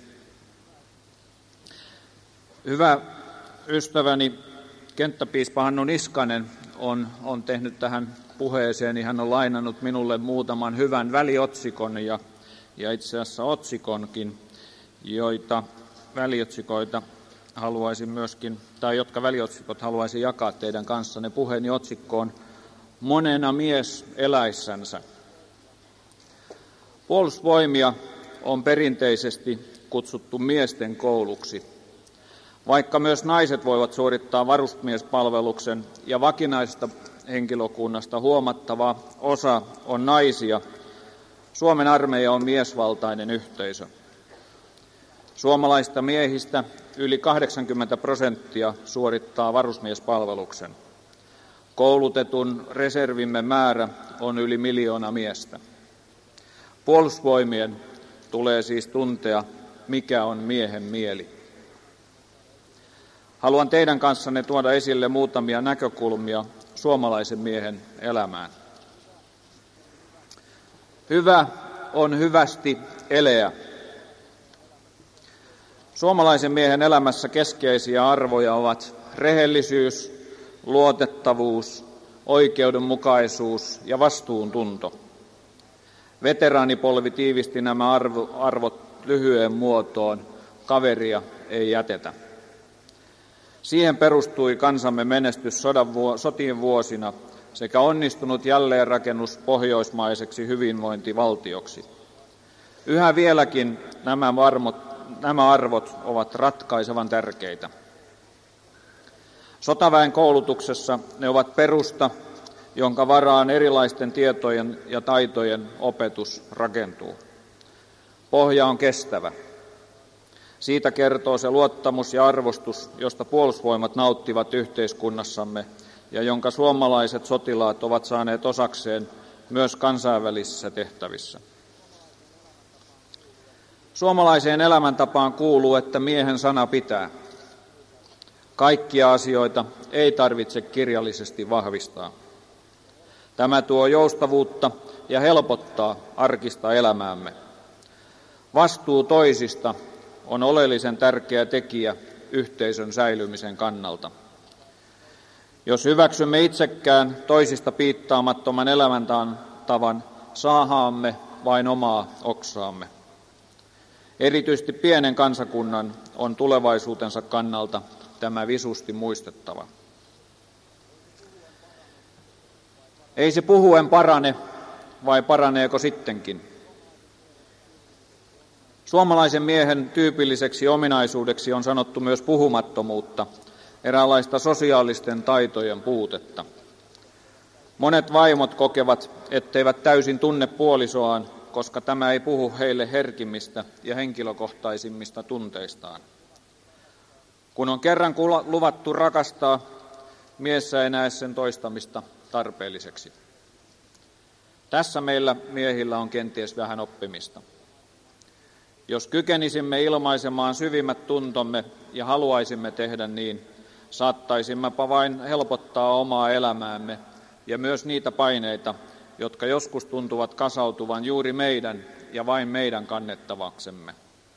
Hyvä ystäväni kenttäpiispa Hannu Niskanen on tehnyt tähän puheeseen, hän on lainannut minulle muutaman hyvän väliotsikon ja itse asiassa otsikonkin, jotka väliotsikot haluaisin jakaa teidän kanssanne. Puheeni otsikko on Monena mies eläissänsä. Puolustusvoimia on perinteisesti kutsuttu miesten kouluksi. Vaikka myös naiset voivat suorittaa varusmiespalveluksen ja vakinaisesta henkilökunnasta huomattava osa on naisia, Suomen armeija on miesvaltainen yhteisö. Suomalaisista miehistä yli 80% suorittaa varusmiespalveluksen. Koulutetun reservimme määrä on yli 1 miljoona miestä. Puolustusvoimien tulee siis tuntea, mikä on miehen mieli. Haluan teidän kanssanne tuoda esille muutamia näkökulmia suomalaisen miehen elämään. Hyvä on hyvästi eleä. Suomalaisen miehen elämässä keskeisiä arvoja ovat rehellisyys, luotettavuus, oikeudenmukaisuus ja vastuuntunto. Veteraanipolvi tiivisti nämä arvot lyhyeen muotoon: kaveria ei jätetä. Siihen perustui kansamme menestys sotien vuosina sekä onnistunut jälleenrakennus pohjoismaiseksi hyvinvointivaltioksi. Yhä vieläkin nämä arvot ovat ratkaisevan tärkeitä. Sotaväen koulutuksessa ne ovat perusta, jonka varaan erilaisten tietojen ja taitojen opetus rakentuu. Pohja on kestävä. Siitä kertoo se luottamus ja arvostus, josta puolustusvoimat nauttivat yhteiskunnassamme ja jonka suomalaiset sotilaat ovat saaneet osakseen myös kansainvälisissä tehtävissä. Suomalaiseen elämäntapaan kuuluu, että miehen sana pitää. Kaikkia asioita ei tarvitse kirjallisesti vahvistaa. Tämä tuo joustavuutta ja helpottaa arkista elämäämme. Vastuu toisista on oleellisen tärkeä tekijä yhteisön säilymisen kannalta. Jos hyväksymme itsekään toisista piittaamattoman elämäntavan, saahaamme vain omaa oksaamme. Erityisesti pienen kansakunnan on tulevaisuutensa kannalta tämä visusti muistettava. Ei se puhuen parane, vai paraneeko sittenkin? Suomalaisen miehen tyypilliseksi ominaisuudeksi on sanottu myös puhumattomuutta, eräänlaista sosiaalisten taitojen puutetta. Monet vaimot kokevat, etteivät täysin tunne puolisoaan, koska tämä ei puhu heille herkimmistä ja henkilökohtaisimmista tunteistaan. Kun on kerran luvattu rakastaa, mies ei näe sen toistamista tarpeelliseksi. Tässä meillä miehillä on kenties vähän oppimista. Jos kykenisimme ilmaisemaan syvimmät tuntomme ja haluaisimme tehdä niin, saattaisimmepa vain helpottaa omaa elämäämme ja myös niitä paineita, jotka joskus tuntuvat kasautuvan juuri meidän ja vain meidän kannettavaksemme.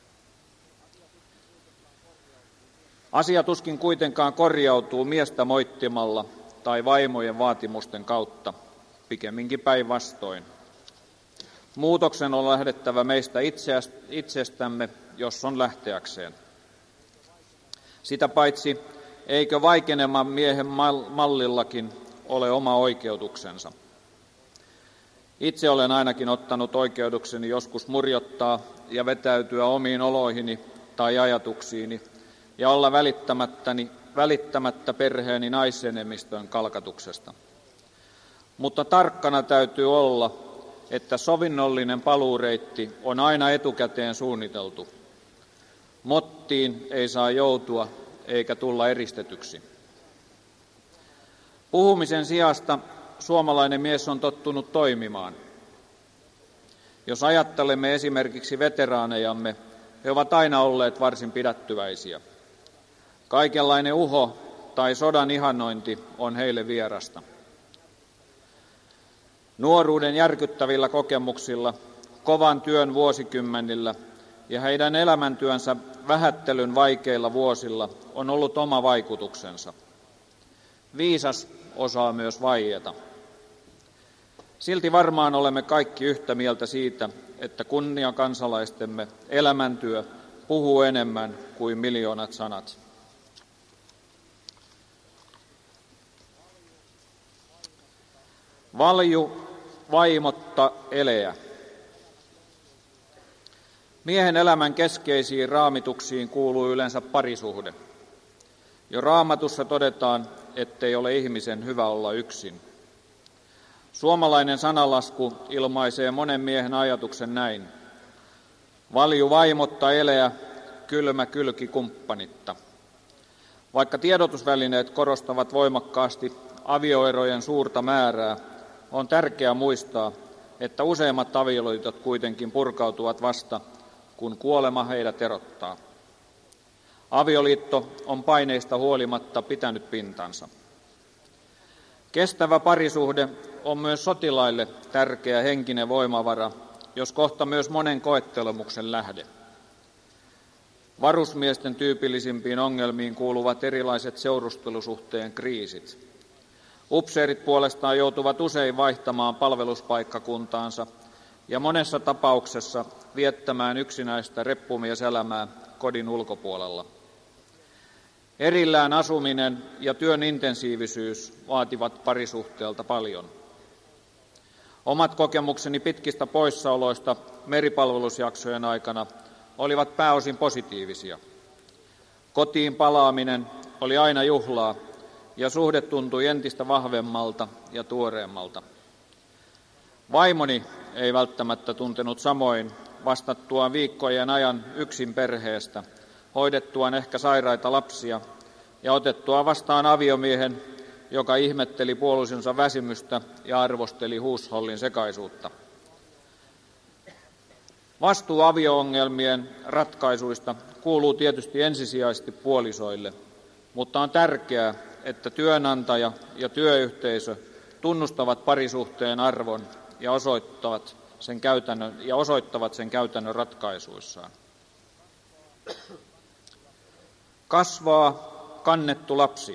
Asia tuskin kuitenkaan korjautuu miestä moittimalla tai vaimojen vaatimusten kautta, pikemminkin päinvastoin. Muutoksen on lähdettävä meistä itsestämme, jos on lähteäkseen. Sitä paitsi, eikö vaikeneman miehen mallillakin ole oma oikeutuksensa? Itse olen ainakin ottanut oikeudukseni joskus murjottaa ja vetäytyä omiin oloihini tai ajatuksiini ja olla välittämättä perheeni naisenemmistön kalkatuksesta. Mutta tarkkana täytyy olla, että sovinnollinen paluureitti on aina etukäteen suunniteltu. Mottiin ei saa joutua eikä tulla eristetyksi. Puhumisen sijasta suomalainen mies on tottunut toimimaan. Jos ajattelemme esimerkiksi veteraanejamme, he ovat aina olleet varsin pidättyväisiä. Kaikenlainen uho tai sodan ihannointi on heille vierasta. Nuoruuden järkyttävillä kokemuksilla, kovan työn vuosikymmenillä ja heidän elämäntyönsä vähättelyn vaikeilla vuosilla on ollut oma vaikutuksensa. Viisas osaa myös vaieta. Silti varmaan olemme kaikki yhtä mieltä siitä, että kunniakansalaistemme elämäntyö puhuu enemmän kuin miljoonat sanat. Valju vaimotta eleä. Miehen elämän keskeisiin raamituksiin kuuluu yleensä parisuhde. Jo Raamatussa todetaan, ettei ole ihmisen hyvä olla yksin. Suomalainen sanalasku ilmaisee monen miehen ajatuksen näin. Valju vaimotta eleä, kylmä kylki kumppanitta. Vaikka tiedotusvälineet korostavat voimakkaasti avioerojen suurta määrää, on tärkeää muistaa, että useimmat avioliitot kuitenkin purkautuvat vasta, kun kuolema heidät erottaa. Avioliitto on paineista huolimatta pitänyt pintansa. Kestävä parisuhde on myös sotilaille tärkeä henkinen voimavara, jos kohta myös monen koettelemuksen lähde. Varusmiesten tyypillisimpiin ongelmiin kuuluvat erilaiset seurustelusuhteen kriisit. Upseerit puolestaan joutuvat usein vaihtamaan palveluspaikkakuntaansa ja monessa tapauksessa viettämään yksinäistä reppumieselämää kodin ulkopuolella. Erillään asuminen ja työn intensiivisyys vaativat parisuhteelta paljon. Omat kokemukseni pitkistä poissaoloista meripalvelusjaksojen aikana olivat pääosin positiivisia. Kotiin palaaminen oli aina juhlaa ja suhde tuntui entistä vahvemmalta ja tuoreemmalta. Vaimoni ei välttämättä tuntenut samoin vastattuaan viikkojen ajan yksin perheestä, hoidettuaan ehkä sairaita lapsia ja otettua vastaan aviomiehen, joka ihmetteli puolisonsa väsymystä ja arvosteli huushollin sekaisuutta. Vastuu avio-ongelmien ratkaisuista kuuluu tietysti ensisijaisesti puolisoille, mutta on tärkeää, että työnantaja ja työyhteisö tunnustavat parisuhteen arvon ja osoittavat sen käytännön ratkaisuissaan. Kasvaa kannettu lapsi.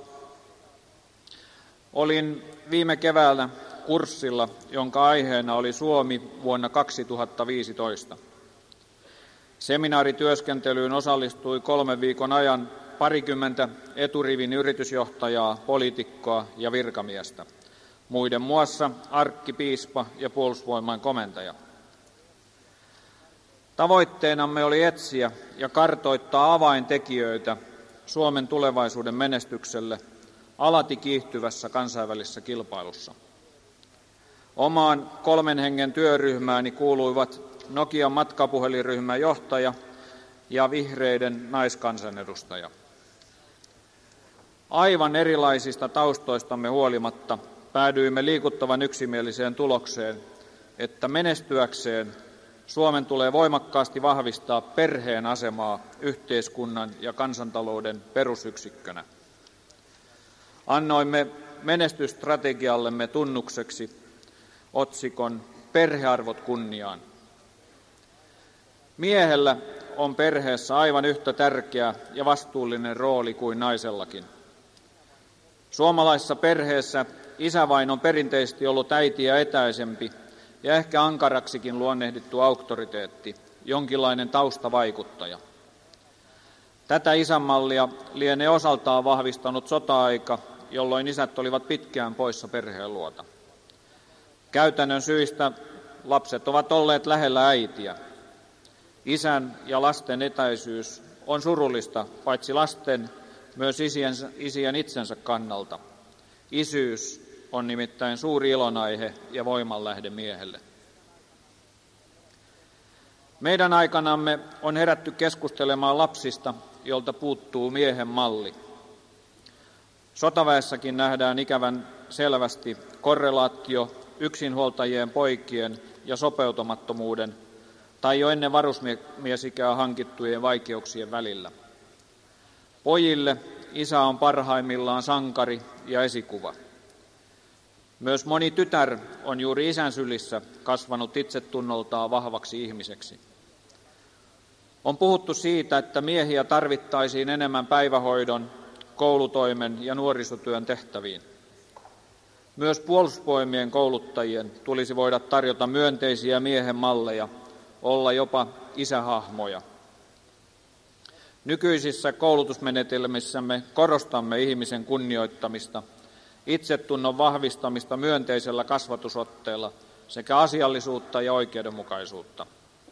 Olin viime keväänä kurssilla, jonka aiheena oli Suomi vuonna 2015. Seminaarityöskentelyyn osallistui 3 viikon ajan 20 eturivin yritysjohtajaa, poliitikkoa ja virkamiestä, muiden muassa arkkipiispa ja puolustusvoimain komentaja. Tavoitteenamme oli etsiä ja kartoittaa avaintekijöitä Suomen tulevaisuuden menestykselle alati kiihtyvässä kansainvälisessä kilpailussa. Omaan 3 hengen työryhmääni kuuluivat Nokian matkapuhelinryhmän johtaja ja vihreiden naiskansanedustaja. Aivan erilaisista taustoistamme huolimatta päädyimme liikuttavan yksimieliseen tulokseen, että menestyäkseen Suomen tulee voimakkaasti vahvistaa perheen asemaa yhteiskunnan ja kansantalouden perusyksikkönä. Annoimme menestysstrategiallemme tunnukseksi otsikon Perhearvot kunniaan. Miehellä on perheessä aivan yhtä tärkeä ja vastuullinen rooli kuin naisellakin. Suomalaisessa perheessä isävain on perinteisesti ollut äitiä etäisempi ja ehkä ankaraksikin luonnehdittu auktoriteetti, jonkinlainen taustavaikuttaja. Tätä isänmallia lienee osaltaan vahvistanut sota-aika, jolloin isät olivat pitkään poissa perheen luota. Käytännön syistä lapset ovat olleet lähellä äitiä. Isän ja lasten etäisyys on surullista paitsi lasten, myös isien itsensä kannalta. Isyys on nimittäin suuri ilonaihe ja voimanlähde miehelle. Meidän aikanamme on herätty keskustelemaan lapsista, jolta puuttuu miehen malli. Sotaväessäkin nähdään ikävän selvästi korrelaatio yksinhuoltajien poikien ja sopeutumattomuuden tai jo ennen varusmiesikää hankittujen vaikeuksien välillä. Pojille isä on parhaimmillaan sankari ja esikuva. Myös moni tytär on juuri isän sylissä kasvanut itsetunnoltaan vahvaksi ihmiseksi. On puhuttu siitä, että miehiä tarvittaisiin enemmän päivähoidon, koulutoimen ja nuorisotyön tehtäviin. Myös puolustusvoimien kouluttajien tulisi voida tarjota myönteisiä miehen malleja, olla jopa isähahmoja. Nykyisissä koulutusmenetelmissämme korostamme ihmisen kunnioittamista, itsetunnon vahvistamista myönteisellä kasvatusotteella sekä asiallisuutta ja oikeudenmukaisuutta.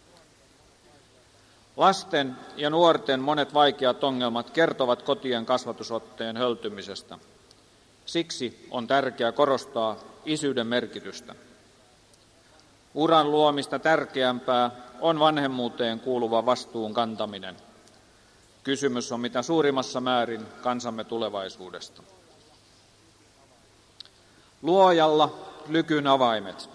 Lasten ja nuorten monet vaikeat ongelmat kertovat kotien kasvatusotteen höltymisestä. Siksi on tärkeää korostaa isyyden merkitystä. Uran luomista tärkeämpää on vanhemmuuteen kuuluva vastuun kantaminen. Kysymys on mitä suurimmassa määrin kansamme tulevaisuudesta. Luojalla lykyn avaimet.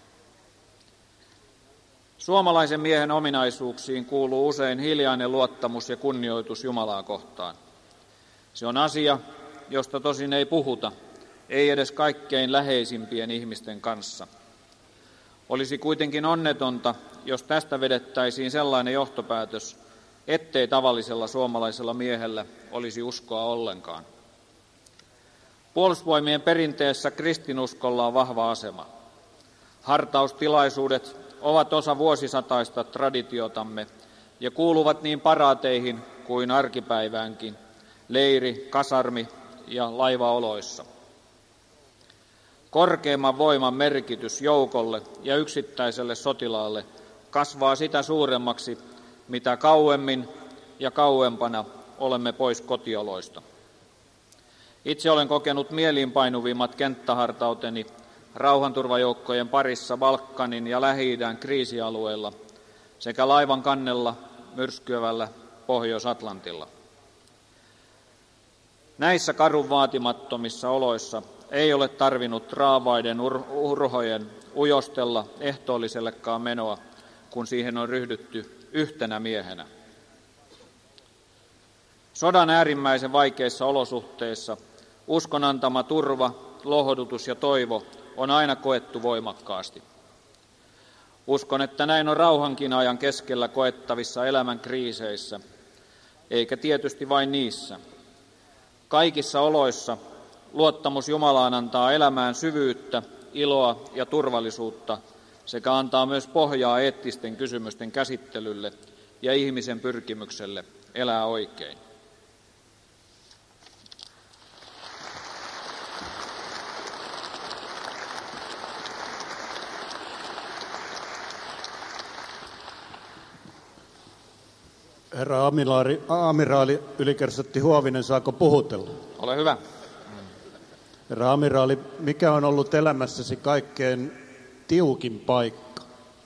Suomalaisen miehen ominaisuuksiin kuuluu usein hiljainen luottamus ja kunnioitus Jumalaa kohtaan. Se on asia, josta tosin ei puhuta, ei edes kaikkein läheisimpien ihmisten kanssa. Olisi kuitenkin onnetonta, jos tästä vedettäisiin sellainen johtopäätös, ettei tavallisella suomalaisella miehellä olisi uskoa ollenkaan. Puolustusvoimien perinteessä kristinuskolla on vahva asema. Hartaustilaisuudet ovat osa vuosisataista traditiotamme ja kuuluvat niin paraateihin kuin arkipäiväänkin, leiri-, kasarmi- ja laivaoloissa. Korkeimman voiman merkitys joukolle ja yksittäiselle sotilaalle kasvaa sitä suuremmaksi, mitä kauemmin ja kauempana olemme pois kotioloista. Itse olen kokenut mieliinpainuvimmat kenttähartauteni rauhanturvajoukkojen parissa Balkanin ja Lähi-idän kriisialueilla sekä laivan kannella myrskyävällä Pohjois-Atlantilla. Näissä karun vaatimattomissa oloissa ei ole tarvinnut raavaiden urhojen ujostella ehtoollisellekaan menoa, kun siihen on ryhdytty yhtenä miehenä. Sodan äärimmäisen vaikeissa olosuhteissa uskon antama turva, lohdutus ja toivo on aina koettu voimakkaasti. Uskon, että näin on rauhankin ajan keskellä koettavissa elämän kriiseissä, eikä tietysti vain niissä. Kaikissa oloissa luottamus Jumalaan antaa elämään syvyyttä, iloa ja turvallisuutta sekä antaa myös pohjaa eettisten kysymysten käsittelylle ja ihmisen pyrkimykselle elää oikein. Herra amiraali ylikersantti Huovinen, saako puhutella? Ole hyvä. Herra amiraali, mikä on ollut elämässäsi kaikkein tiukin paikka?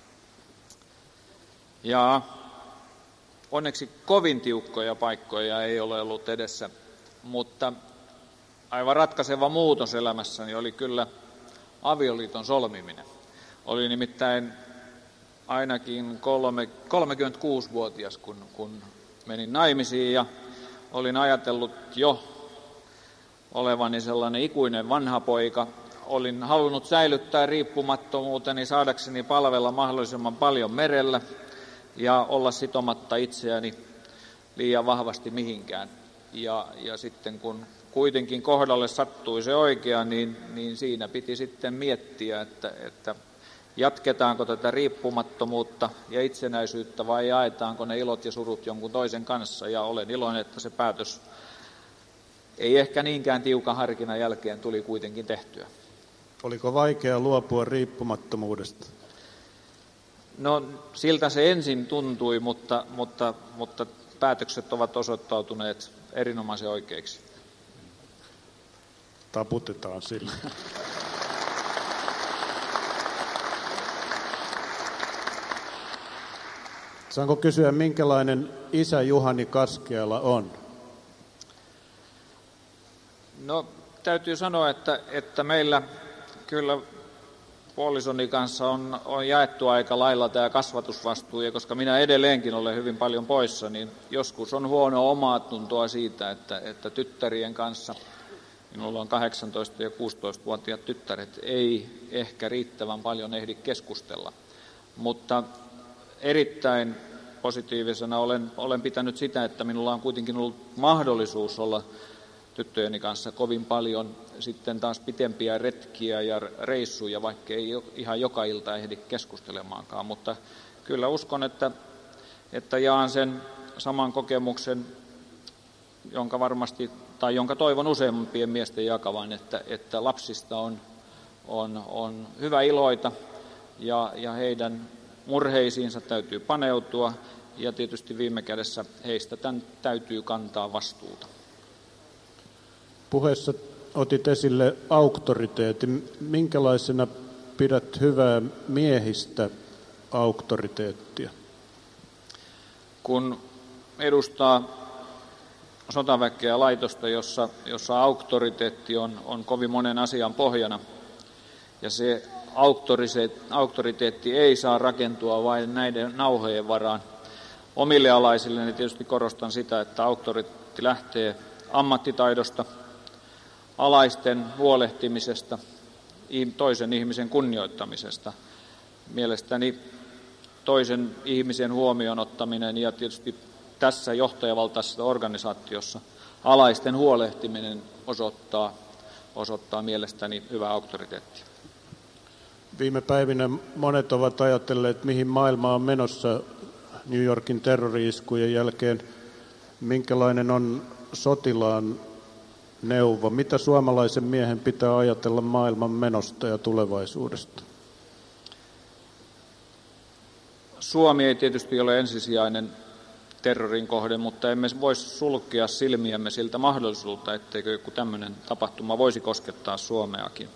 Onneksi kovin tiukkoja paikkoja ei ole ollut edessä, mutta aivan ratkaiseva muutos elämässäni oli kyllä avioliiton solmiminen. Oli nimittäin ainakin 36-vuotias, kun menin naimisiin ja olin ajatellut jo olevani sellainen ikuinen vanha poika. Olin halunnut säilyttää riippumattomuuteni saadakseni palvella mahdollisimman paljon merellä ja olla sitomatta itseäni liian vahvasti mihinkään. Ja sitten kun kuitenkin kohdalle sattui se oikea, niin siinä piti sitten miettiä, että jatketaanko tätä riippumattomuutta ja itsenäisyyttä vai jaetaanko ne ilot ja surut jonkun toisen kanssa. Ja olen iloinen, että se päätös ei ehkä niinkään tiukan harkinnan jälkeen tuli kuitenkin tehtyä. Oliko vaikea luopua riippumattomuudesta? No siltä se ensin tuntui, mutta päätökset ovat osoittautuneet erinomaisen oikeiksi. Taputetaan sillä. Saanko kysyä, minkälainen isä Juhani Kaskeala on? No täytyy sanoa, että meillä kyllä puolisoni kanssa on jaettu aika lailla tämä kasvatusvastuu, ja koska minä edelleenkin olen hyvin paljon poissa, niin joskus on huono omaa tuntoa siitä, että tyttärien kanssa, minulla on 18- ja 16-vuotiaat tyttäret, ei ehkä riittävän paljon ehdi keskustella. Mutta erittäin positiivisena olen pitänyt sitä, että minulla on kuitenkin ollut mahdollisuus olla tyttöjeni kanssa kovin paljon sitten taas pitempiä retkiä ja reissuja, vaikka ei ihan joka ilta ehdi keskustelemaankaan. Mutta kyllä uskon, että jaan sen saman kokemuksen, jonka toivon useampien miesten jakavan, että lapsista on hyvä iloita ja heidän murheisiinsa täytyy paneutua ja tietysti viime kädessä heistä täytyy kantaa vastuuta. Puheessa otit esille auktoriteetin. Minkälaisena pidät hyvää miehistä auktoriteettia? Kun edustaa sotaväkeä ja laitosta, jossa auktoriteetti on kovin monen asian pohjana, ja se auktoriteetti ei saa rakentua vain näiden nauhojen varaan. Omille alaisille niin tietysti korostan sitä, että auktoriteetti lähtee ammattitaidosta, alaisten huolehtimisesta, toisen ihmisen kunnioittamisesta. Mielestäni toisen ihmisen huomioon ottaminen ja tietysti tässä johtajavaltaisessa organisaatiossa alaisten huolehtiminen osoittaa mielestäni hyvää auktoriteettia. Viime päivinä monet ovat ajatelleet, mihin maailma on menossa New Yorkin terrori-iskujen jälkeen. Minkälainen on sotilaan neuvo? Mitä suomalaisen miehen pitää ajatella maailman menosta ja tulevaisuudesta? Suomi ei tietysti ole ensisijainen terrorin kohde, mutta emme voisi sulkea silmiämme siltä mahdollisuudelta, etteikö joku tämmöinen tapahtuma voisi koskettaa Suomeakin.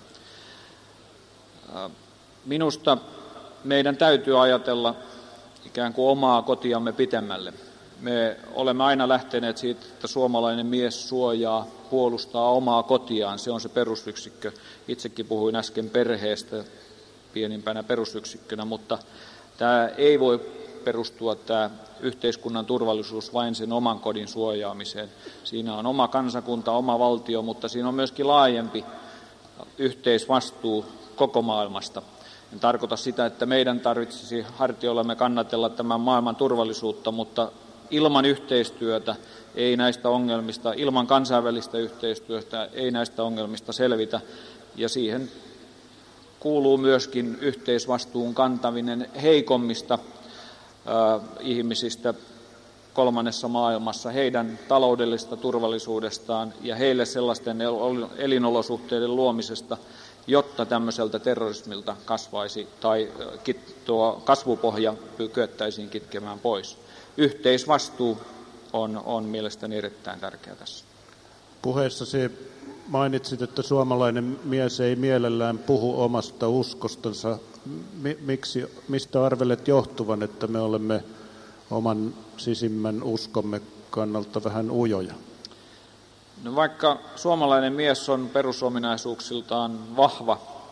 Minusta meidän täytyy ajatella ikään kuin omaa kotiamme pitemmälle. Me olemme aina lähteneet siitä, että suomalainen mies suojaa, puolustaa omaa kotiaan. Se on se perusyksikkö. Itsekin puhuin äsken perheestä pienimpänä perusyksikkönä, mutta tämä ei voi perustua tämä yhteiskunnan turvallisuus vain sen oman kodin suojaamiseen. Siinä on oma kansakunta, oma valtio, mutta siinä on myöskin laajempi yhteisvastuu koko maailmasta. En tarkoita sitä, että meidän tarvitsisi hartioillamme kannatella tämän maailman turvallisuutta, mutta ilman yhteistyötä ei näistä ongelmista, ilman kansainvälistä yhteistyötä ei näistä ongelmista selvitä. Ja siihen kuuluu myöskin yhteisvastuun kantaminen heikommista ihmisistä kolmannessa maailmassa, heidän taloudellisesta turvallisuudestaan ja heille sellaisten elinolosuhteiden luomisesta, jotta tämmöiseltä terrorismilta kasvaisi tai tuo kasvupohja kyettäisiin kitkemään pois. Yhteisvastuu on mielestäni erittäin tärkeä tässä. Puheessasi mainitsit, että suomalainen mies ei mielellään puhu omasta uskostansa. Mistä arvelet johtuvan, että me olemme oman sisimmän uskomme kannalta vähän ujoja? No vaikka suomalainen mies on perusominaisuuksiltaan vahva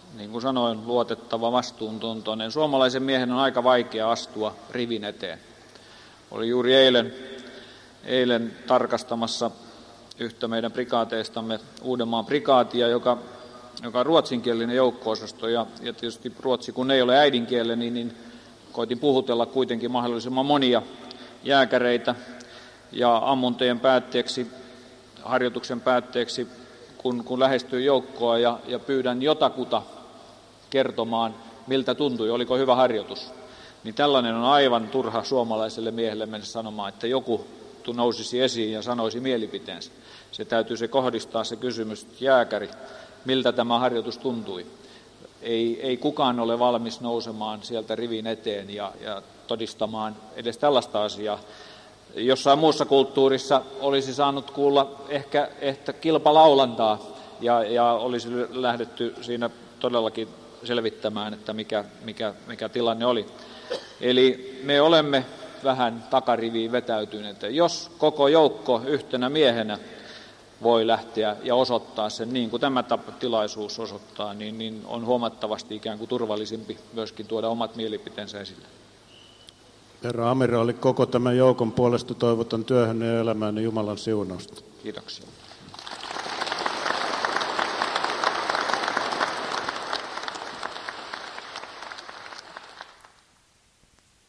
niin kuin sanoin, luotettava, vastuuntuntoinen. Suomalaisen miehen on aika vaikea astua rivin eteen. Oli juuri eilen tarkastamassa yhtä meidän prikaateistamme, Uudenmaan prikaatia, joka on ruotsinkielinen joukko-osasto. Ja tietysti ruotsi, kun ei ole äidinkieleni, niin koitin puhutella kuitenkin mahdollisimman monia jääkäreitä. Ja ammuntojen päätteeksi, harjoituksen päätteeksi, kun lähestyin joukkoa ja pyydän jotakuta kertomaan, miltä tuntui, oliko hyvä harjoitus, niin tällainen on aivan turha suomalaiselle miehelle mennä sanomaan, että joku nousisi esiin ja sanoisi mielipiteensä. Se täytyy kohdistaa se kysymys, että jääkäri, miltä tämä harjoitus tuntui. Ei kukaan ole valmis nousemaan sieltä rivin eteen ja todistamaan edes tällaista asiaa. Jossain muussa kulttuurissa olisi saanut kuulla ehkä kilpalaulantaa ja olisi lähdetty siinä todellakin selvittämään, että mikä tilanne oli. Eli me olemme vähän takariviin vetäytyneet. Jos koko joukko yhtenä miehenä voi lähteä ja osoittaa sen, niin kuin tämä tilaisuus osoittaa, niin on huomattavasti ikään kuin turvallisempi myöskin tuoda omat mielipiteensä esille. Herra amiraali, koko tämän joukon puolesta toivotan työhönne ja elämäänne Jumalan siunausta. Kiitoksia.